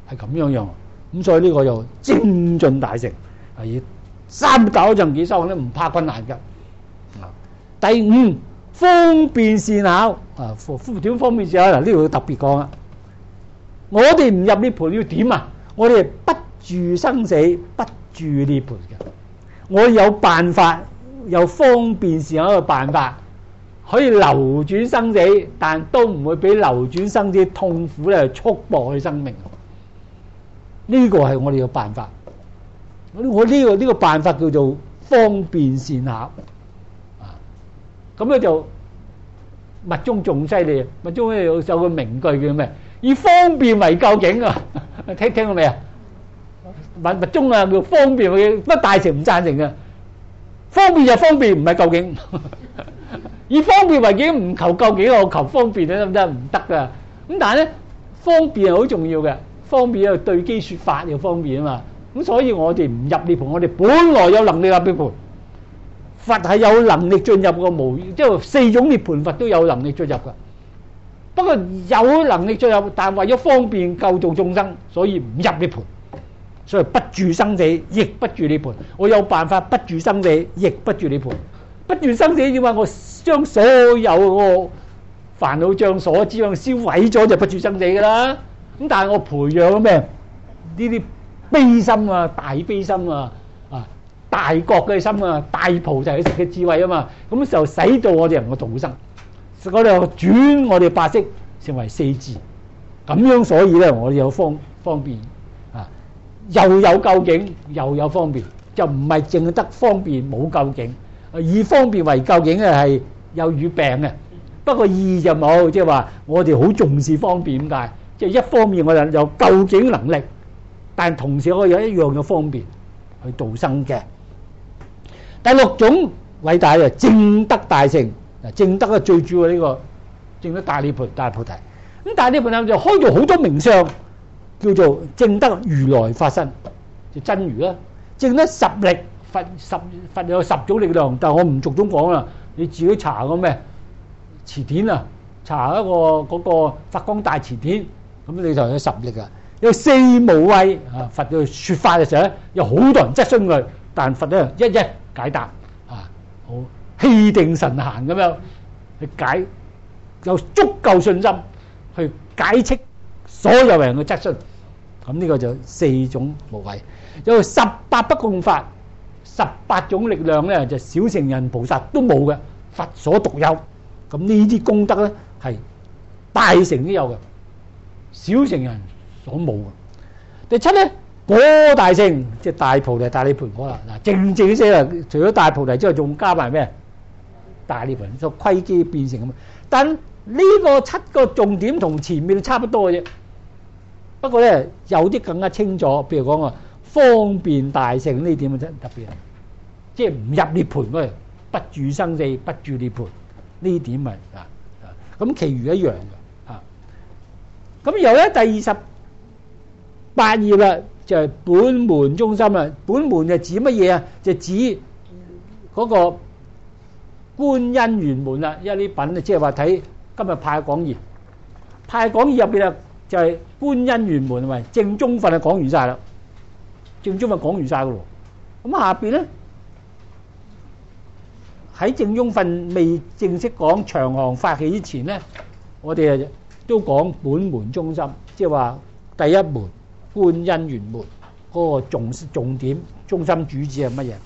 係咁樣樣。咁所以呢個就精進大成，係三九層幾修行咧，唔怕困難㗎。啊，第五方便善巧啊，點方便善巧嗱？呢度要特別講啊。我哋唔入涅盤要點啊？我哋不住生死，不住涅盤嘅。我有辦法，有方便善巧嘅辦法，可以流轉生死，但都唔會俾流轉生死痛苦咧束縛我哋生命。呢個係我哋嘅辦法。我呢個呢個辦法叫做方便善巧啊。咁咧就密宗仲犀利，密宗咧有有個名句叫咩？以方便為究竟啊！聽聽過未啊？密密宗啊叫方便為，乜大乘唔贊成嘅。方便就方便，唔係究竟。以方便為境，唔求究竟，我求方便咧得唔得？唔得噶。咁但係咧，方便係好重要嘅。方便係對機說法又方便啊嘛。咁所以我哋唔入涅盤，我哋本來有能力入涅盤。佛係有能力進入個無，即係四種涅盤佛都有能力進入噶。不過有能力進入，但為咗方便救度眾生，所以唔入涅盤。所以不住生死，亦不住涅盤。我有辦法不住生死，亦不住涅盤。不住生死點解？我將所有個煩惱障所知相燒毀咗，就不住生死噶啦。咁但係我培養咩？呢啲悲心啊，大悲心啊，啊大覺嘅心啊，大菩提嘅智慧啊嘛。咁就使到我哋能夠度生。我哋轉我哋八識成為四智，咁樣所以咧，我哋有方方便啊，又有究竟，又有方便，就唔係淨係得方便冇究竟。以方便為究竟嘅係有語病嘅，不過義就冇，即係話我哋好重視方便咁解。即係一方面我哋有究竟能力，但同時我有一樣嘅方便去度生嘅。第六種偉大嘅證得大乘。嗱，證得啊，最主要呢個證得大涅盤、大菩提。咁大涅盤就開到好多名相，叫做證得如來法身，就真如啦。證得十力，佛十佛有十種力量，但係我唔逐種講啦。你自己查個咩詞典啊，查一個嗰個法光大詞典，咁你就有十力啊。有四無畏啊，佛嘅説法嘅時候咧，有好多人質詢佢，但佛咧一一解答啊，好。氣定神閒咁樣去解，有足夠信心去解釋所有人嘅質詢。咁呢個就四種無畏，有十八不共法，十八種力量咧就小乘人菩薩都冇嘅，佛所獨有。咁呢啲功德咧係大乘都有嘅，小乘人所冇嘅。第七咧，果大乘即係大菩提、大涅盤果啦。嗱，正正些啦，除咗大菩提之外，仲加埋咩？大涅盤，就窺基變成咁。但呢個七個重點同前面差不多嘅啫。不過咧，有啲更加清楚，譬如講啊，方便大乘呢點啊真特別，即係唔入涅盤嗰，不住生死，不住涅盤呢點咪啊啊！咁其餘一樣嘅啊。咁然後咧，第二十八頁啦，就係本門中心啦。本門就指乜嘢啊？就指嗰個觀因圓滿啦，因為呢品即係話睇今日派講義，派講義入邊啊就係觀因圓滿，咪正宗分啊講完晒啦，正宗分講完晒噶咯。咁下邊咧喺正宗分未正式講長行法器之前咧，我哋啊都講本門中心，即係話第一門觀因圓滿嗰個重重點中心主旨係乜嘢？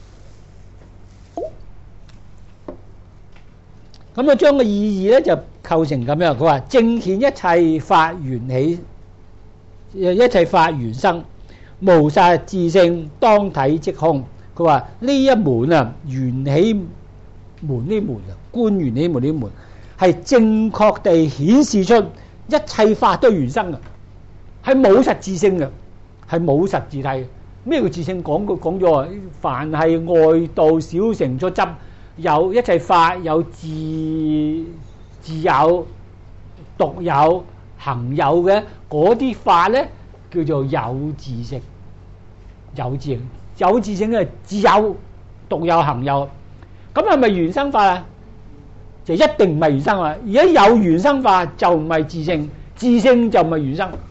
咁啊，將個意義咧就構成咁樣。佢話正顯一切法緣起，一切法緣生，無實自性，當體即空。佢話呢一門啊，緣起門呢門啊，觀緣起門呢門係正確地顯示出一切法都緣生嘅，係冇實自性嘅，係冇實自體嘅。咩叫自性？講過講咗啊，凡係外道小乘所執。有一切法有自自有、獨有、行有嘅嗰啲法咧，叫做有自性。有自性，有自性嘅自有、獨有、行有。咁係咪緣生法啊？就一定唔係緣生法。而家有緣生法就唔係自性，自性就唔係緣生，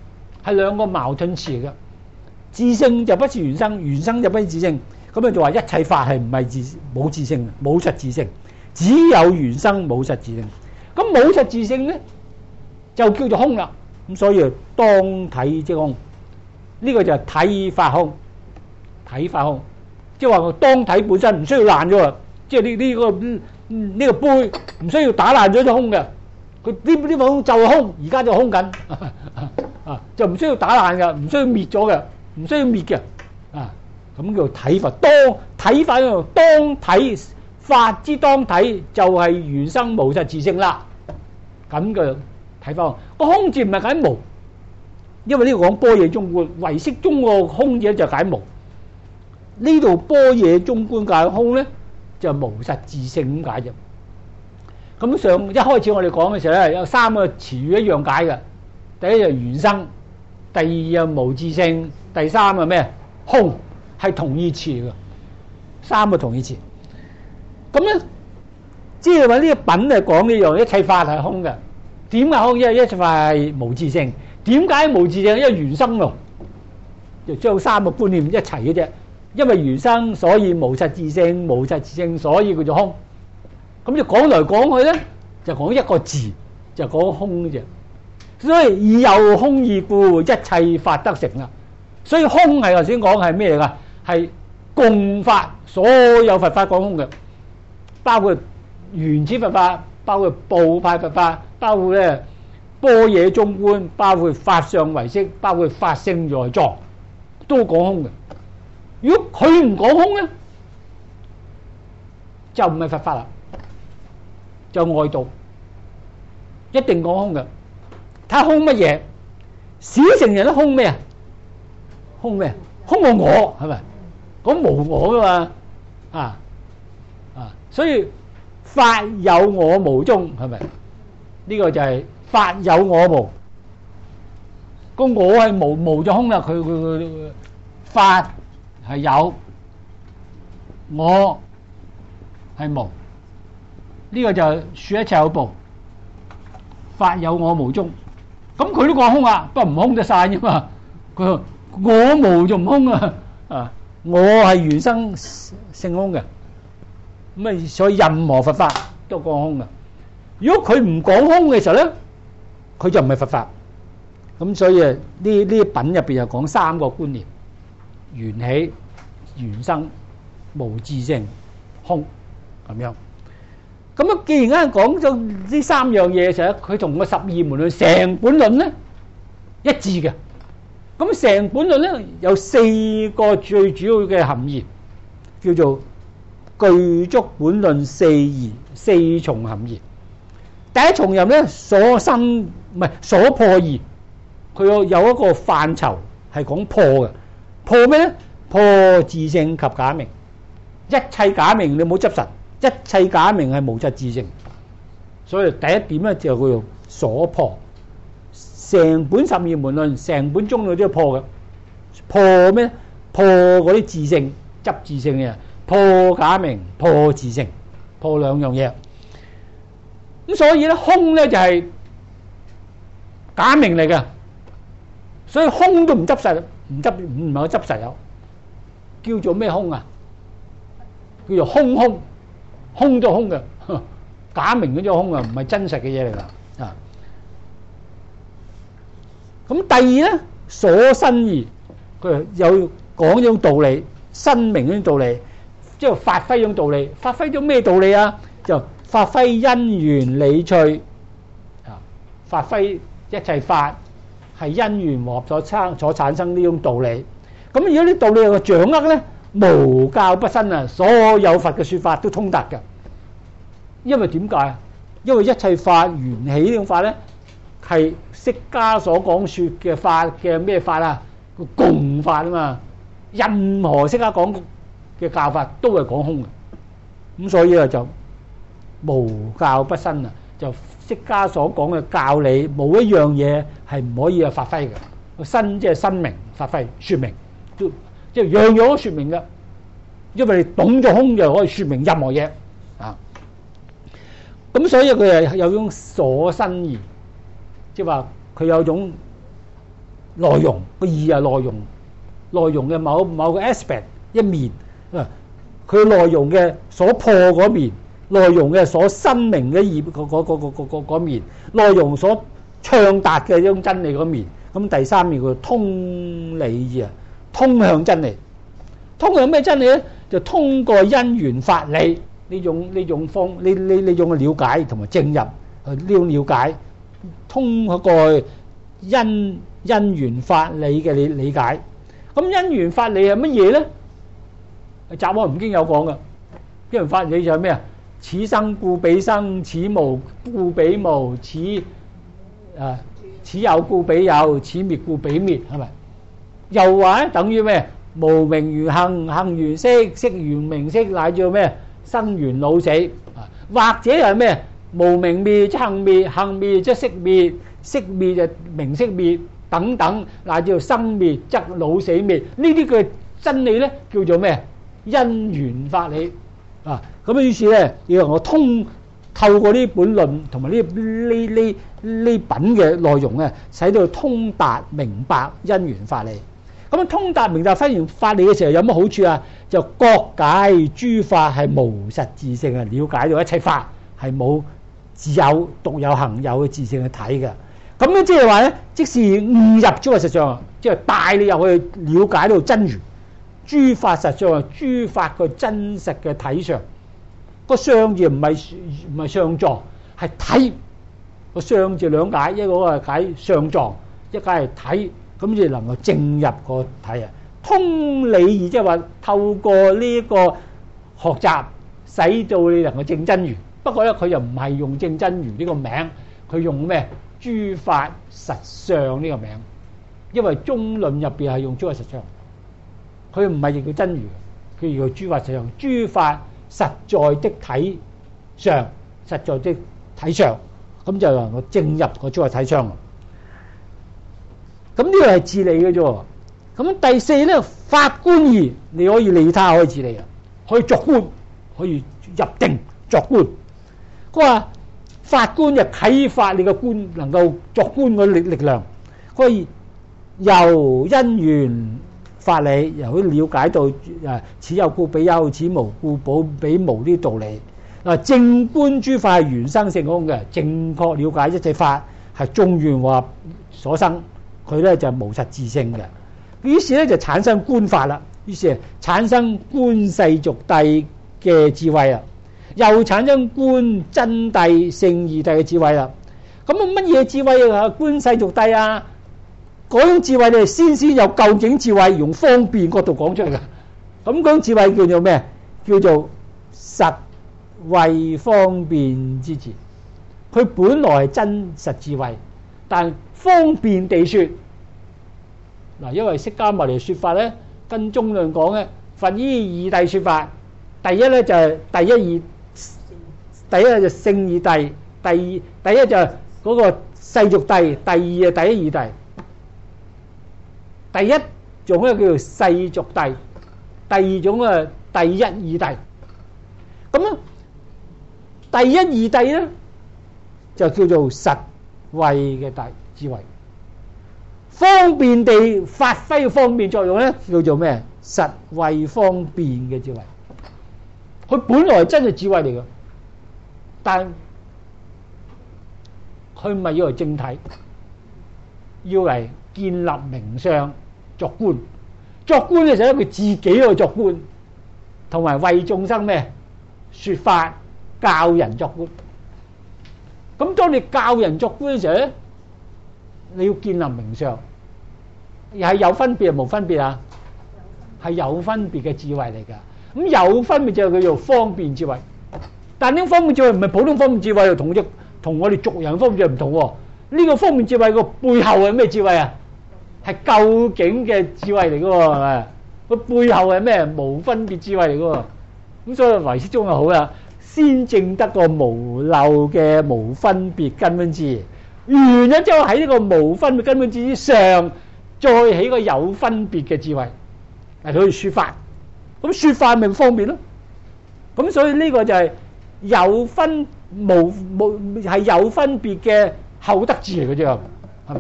係兩個矛盾詞嚟嘅。自性就不是原生，原生就不是自性。咁啊就話一切法係唔係自冇自性，冇實自性，只有原生冇實自性。咁冇實自性咧就叫做空啦。咁所以當體即空，呢、這個就係體法空。體法空，即係話個當體本身唔需要爛咗啊！即係呢呢個呢、這個杯唔需要打爛咗就空嘅。佢呢呢個就係空，而家就空緊啊，就唔需要打爛嘅，唔需要滅咗嘅，唔需要滅嘅啊。咁叫體法。當體法叫當體法之當體就係原生無實自性啦。咁嘅體法空，個空字唔係解無，因為呢個講般若中觀，唯識中個空字就解無。呢度般若中觀解空咧，就無實自性咁解啫。咁上一開始我哋講嘅時候咧，有三個詞語一樣解嘅。第一就原生，第二就無自性，第三係咩？空，係同義詞嘅，三個同義詞。咁咧，即係話呢個品係講呢樣，一切法係空嘅。點解空？因為一切法係無自性。點解無自性？因為原生咯，就將三個觀念一齊嘅啫。因為原生，所以無實自性；無實自性，所以叫做空。咁就講來講去咧，就講一個字，就講空啫。所以以有空義故，一切法得成啦。所以空係頭先講係咩嚟㗎？係共法，所有佛法講空嘅，包括原始佛法，包括部派佛法，包括咧般若中觀，包括法相唯識，包括法性在藏，都講空嘅。如果佢唔講空咧，就唔係佛法啦，就外道，一定講空嘅。睇下空乜嘢？小乘人都空咩啊？空咩？空個我係咪？講無我噶嘛？啊啊！所以法有我無中係咪？呢個就係法有我無。個我係無，無就空啦。佢佢佢法係有，我係無。呢個就係說一切有部。法有我無中。咁佢都講空啊，不過唔空得晒啫嘛。佢我無就唔空啊，啊，我係原生性空嘅，咁啊，所以任何佛法都講空嘅。如果佢唔講空嘅時候咧，佢就唔係佛法。咁所以啊，呢呢品入邊又講三個觀念：緣起、緣生、無自性、空咁樣。咁啊，既然啱講咗呢三樣嘢嘅時候，佢同個十二門論成本論咧一致嘅。咁成本論咧有四個最主要嘅含義，叫做具足本論四義，四重含義。第一重任咧所生唔係所破義，佢有有一個範疇係講破嘅。破咩咧？破自性及假名，一切假名你冇執實。一切假名係無實自性，所以第一點咧就叫做所破。成本十二門論，成本中論都要破嘅。破咩？破嗰啲自性、執自性嘅，破假名、破自性，破兩樣嘢。咁所以咧，空咧就係假名嚟嘅，所以空都唔執實，唔執唔係執實有，叫做咩空啊？叫做空空。空就空嘅，假名嗰種空啊，唔係真實嘅嘢嚟噶啊。咁第二咧，所生義，佢有講一種道理，申明嗰種道理，即係發揮一種道理。發揮咗咩道理啊？就發揮因緣理趣啊，發揮一切法係因緣和合所生所產生呢種道理。咁如果啲道理有個掌握咧，無教不生啊！所有佛嘅說法都通達嘅，因為點解？因為一切法緣起呢種法咧，係釋迦所講說嘅法嘅咩法啊？共法啊嘛！任何釋迦講嘅教法都係講空嘅，咁所以啊就無教不生啊！就釋迦所講嘅教理，冇一樣嘢係唔可以啊發揮嘅。個生即係申明、發揮、說明都。即係樣樣都說明嘅，因為你懂咗空就可以說明任何嘢啊。咁所以佢係有種所生義，即係話佢有種內容，個義係內容，內容嘅某某個 aspect 一面啊，佢內容嘅所破嗰面，內容嘅所申明嘅義嗰嗰嗰嗰嗰嗰嗰面，內容所暢達嘅一種真理嗰面。咁第三面叫通理義啊，通向真理。通向咩真理咧？就通過因緣法理呢種呢種方呢呢呢種嘅了解同埋證入呢種了解，通過因因緣法理嘅理理解。咁因緣法理係乜嘢咧？《雜阿含經》有講嘅。因緣法理就係咩啊？此生故彼生，此無故彼無，此啊此有故彼有，此滅故彼滅，係咪？又話咧等於咩？無明緣行，行緣識，識緣名色，乃至咩？生緣老死啊！或者係咩？無明滅即行滅，行滅即識滅，識滅就名色滅等等，乃至生滅則老死滅。呢啲嘅真理咧叫做咩？因緣法理啊！咁於是咧，要我通透過呢本論同埋呢呢呢呢品嘅內容咧，使到通達明白因緣法理。咁通達明白因緣法理嘅時候有乜好處啊？就覺解諸法係無實自性啊！了解到一切法係冇自有獨有行有嘅自性去睇嘅。咁樣即係話咧，即是悟入諸法實相啊！即係帶你入去了解到真如諸法實相啊！諸法個真實嘅體相，個相字唔係唔係相狀，係體。個相字兩解，一個係解相狀，一個係體。咁就能夠證入個體啊！通理義即係話透過呢一個學習，使到你能夠證真如。不過咧，佢又唔係用證真如呢個名，佢用咩？諸法實相呢個名。因為中論入邊係用諸法實相，佢唔係譯叫真如，佢叫諸法實相。諸法實在的體相，實在的體相，咁就能夠證入個諸法體相。咁呢個係自利嘅啫。咁第四咧，法觀義，你可以利他，可以自利啊，可以作觀，可以入定作觀。佢話法觀就啟發你嘅觀，能夠作觀嘅力力量。可以由因緣法理，由可以了解到誒此有故彼有，此無故保彼無呢啲道理。嗱，正觀諸法係緣生性空嘅，正確了解一切法係眾緣和合所生。佢咧就無實自性嘅，於是咧就產生觀法啦，於是產生觀世俗諦嘅智慧啦，又產生觀真諦聖義諦嘅智慧啦。咁啊乜嘢智慧啊？觀世俗諦啊，嗰種智慧你係先先有究竟智慧，用方便角度講出嚟嘅。咁嗰種智慧叫做咩？叫做實慧方便之智。佢本來係真實智慧，但方便地說嗱，因為釋迦牟尼說法咧，跟中論講咧，佛依二諦說法。第一咧就係第一義，第一就聖義諦，第二第一就係嗰個世俗諦，第二係第一義諦。第一種咧叫做世俗諦，第二種啊第一義諦。咁咧第一義諦咧就叫做實慧嘅大智慧，方便地發揮方便作用咧，叫做咩？實慧方便嘅智慧。佢本來真係智慧嚟嘅，但佢唔係要嚟正體，要嚟建立名相作觀。作觀嘅時候，佢自己去作觀，同埋為眾生咩說法教人作觀。咁當你教人作觀嘅時候咧，你要建立名相，又係有分別，冇分別啊？係有分別嘅智慧嚟㗎。咁有分別就叫做方便智慧，但呢個方便智慧唔係普通方便智慧，又同只同我哋族人方便智慧唔同喎。呢個方便智慧個背後係咩智慧啊？係究竟嘅智慧嚟㗎喎，係咪？個背後係咩？無分別智慧嚟㗎喎。咁所以唯識宗就好啦，先證得個無漏嘅無分別根本智，完咗之後喺呢個無分別根本智之上，再起個有分別嘅智慧嚟到去說法。咁說法咪方便咯。咁所以呢個就係有分無無係有分別嘅後得智嚟嘅啫，係咪？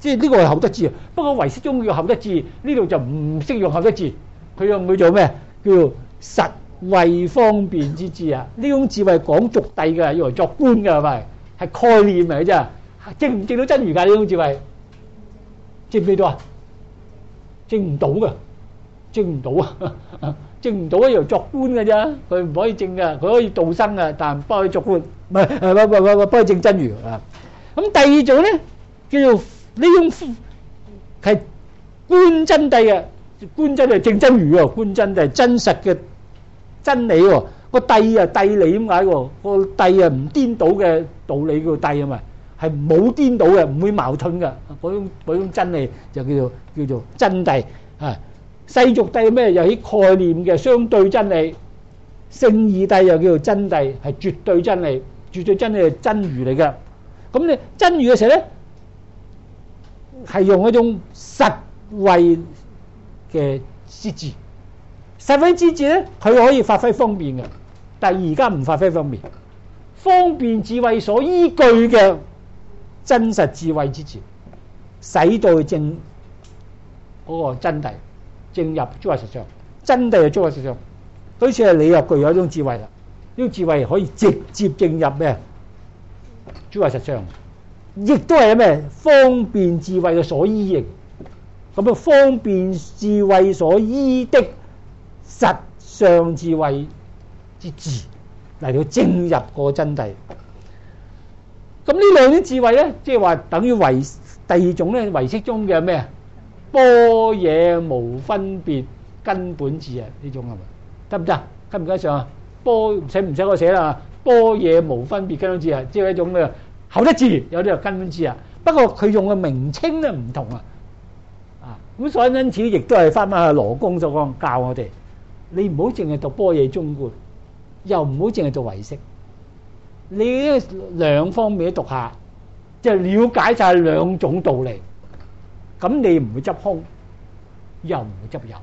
即係呢個係厚德智啊。不過唯識中叫厚德智，呢度就唔識用厚德智，佢用佢做咩？叫做實惠方便之智啊！呢種智慧講俗諦嘅，用嚟作觀嘅係咪？係概念嚟嘅啫，證唔證到真如㗎？呢種智慧證唔證到啊？證唔到嘅，證唔到啊！證唔到一樣作觀嘅啫，佢唔可以證嘅，佢可以度生嘅，但唔幫佢作觀，唔係誒，唔唔唔唔幫佢證真如啊！咁第二種咧叫做呢種係觀真諦嘅，觀真係證真如喎，觀真係真實嘅真理喎，個諦啊諦理點解喎？個諦啊唔顛倒嘅道理叫諦啊嘛，係冇顛倒嘅，唔會矛盾嘅，嗰種嗰種真理就叫做叫做真諦啊。世俗諦咩？又起概念嘅相對真理，聖義諦又叫做真諦，係絕對真理，絕對真理係真如嚟嘅。咁你真如嘅時候咧，係用一種實惠嘅之智，實惠之智咧，佢可以發揮方便嘅，但係而家唔發揮方便，方便智慧所依據嘅真實智慧之智，使到佢證嗰個真諦。證入諸法實相，真諦係諸法實相，好似係你又具有一種智慧啦。呢種智慧可以直接證入咩？諸法實相，亦都係咩？方便智慧嘅所依嘅。咁啊，方便智慧所依的實相智慧之智嚟到證入個真諦。咁呢兩種智慧咧，即係話等於唯第二種咧，唯識中嘅咩？般若無分別根本智啊，呢種係咪得唔得？跟唔跟上啊？般唔使唔使我寫啦？般若無分別根本智啊，即係一種嘅厚德智，有啲係根本智啊。不過佢用嘅名稱咧唔同啊。啊，咁所以因此亦都係翻翻去羅公所講教我哋，你唔好淨係讀般若中觀，又唔好淨係讀唯識，你兩方面都讀下，即係了解晒兩種道理。咁你唔會執空，又唔會執有，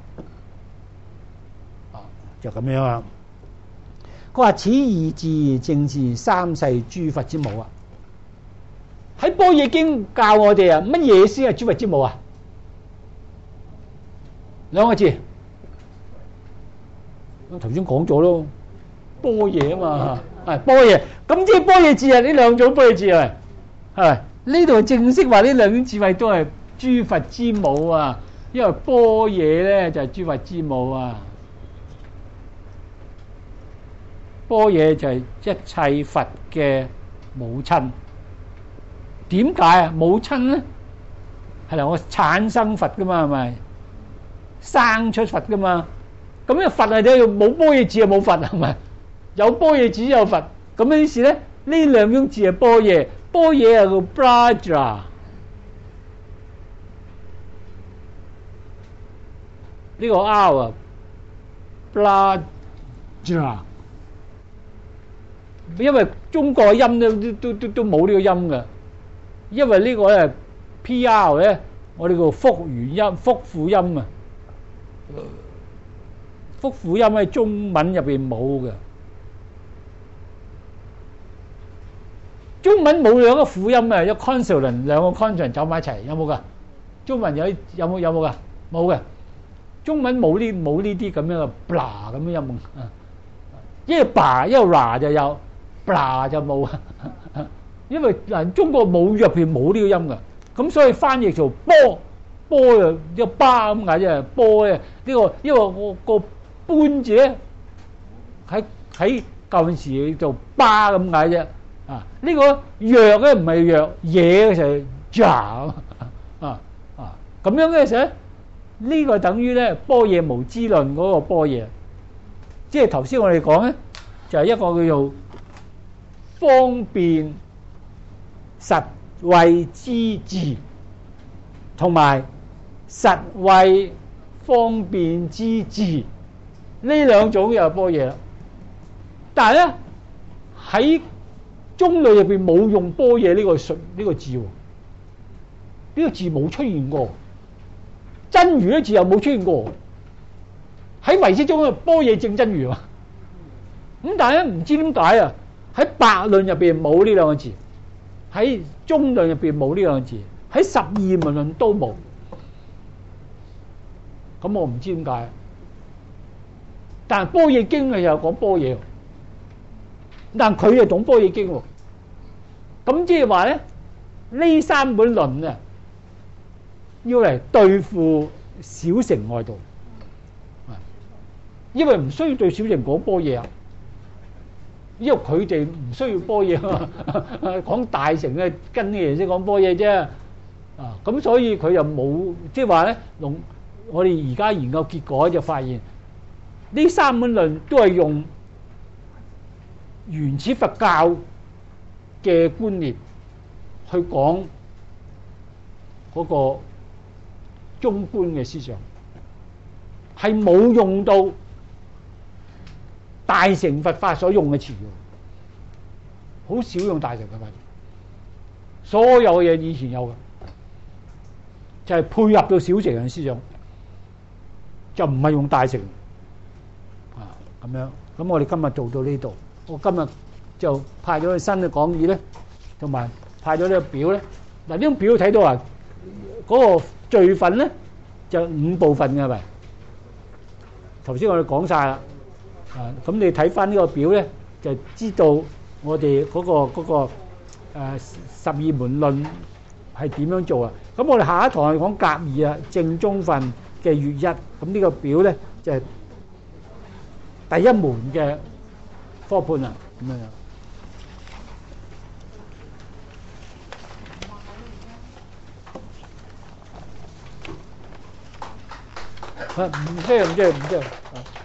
啊，就咁樣啊。佢話此二智正是三世諸佛之母啊。喺般若經教我哋啊，乜嘢先係諸佛之母啊？兩個字，我頭先講咗咯，般若啊嘛，係般若。咁即係般若智啊，呢兩種般若智啊，係呢度正式話呢兩種智慧都係諸佛之母啊，因為般若咧就係諸佛之母啊，般若就係一切佛嘅母親。點解啊？母親咧係能夠產生佛噶嘛，係咪？生出佛噶嘛？咁呢佛係點？冇般若智就冇佛係咪？有般若智有佛，咁於是咧呢兩種字係般若，般若係個 Braja。呢個 R 啊 ，Braja，因為中國嘅音都都都都冇呢個音嘅，因為呢個咧 P R 咧，我哋叫複元音、複輔音啊，複輔音喺中文入邊冇嘅，中文冇兩個輔音啊，一 consonant 兩個 consonant 走埋一齊，有冇噶？中文有有冇有冇噶？冇嘅。中文冇呢冇呢啲咁樣嘅 blah 咁樣音啊，一個 ba 一個 ra 就有 blah 就冇啊，因為嗱中國母語入邊冇呢個音嘅，咁所以翻譯做波波又一個巴咁解啫，波咧呢個因為我個搬字咧喺喺舊陣時做巴咁解啫，啊呢個藥咧唔係藥嘢嘅時候 ja 啊啊咁樣嘅時候。呢個等於咧般若無資論嗰個般若，即係頭先我哋講咧，就係一個叫做方便實惠之智，同埋實惠方便之智，呢兩種又係般若啦。但係咧喺中類入邊冇用般若呢個術呢個字喎，呢個字冇出現過。真如呢字又冇出現過，喺唯識中啊，般若證真如啊。咁但係咧唔知點解啊，喺百論入邊冇呢兩個字，喺中論入邊冇呢兩個字， 喺十二門論都冇。咁我唔知點解。但係般若經嘅又講般若，但佢又懂般若經喎。咁即係話咧，呢三本論啊，要嚟對付小乘外道，因為唔需要對小乘講般若啊，因為佢哋唔需要般若啊，講大乘嘅跟嘅人先講般若啫。啊，咁所以佢又冇，即係話咧，用我哋而家研究結果就發現，呢三本論都係用原始佛教嘅觀念去講嗰個中觀嘅思想，係冇用到大乘佛法所用嘅詞語，好少用大乘佛法，所有嘢以前有嘅，就係配合到小乘嘅思想，就唔係用大乘啊咁樣。咁我哋今日做到呢度，我今日就派咗個新嘅講義咧，同埋派咗呢個表咧。嗱，呢張表睇到啊，嗰個序分咧就五部分嘅，係咪？頭先我哋講晒啦，啊，咁你睇翻呢個表咧，就知道我哋嗰個嗰個誒十二門論係點樣做啊？咁我哋下一堂係講甲二啊，正宗分嘅月一，咁呢個表咧就係第一門嘅科判啊，咁樣。唔知唔知唔知。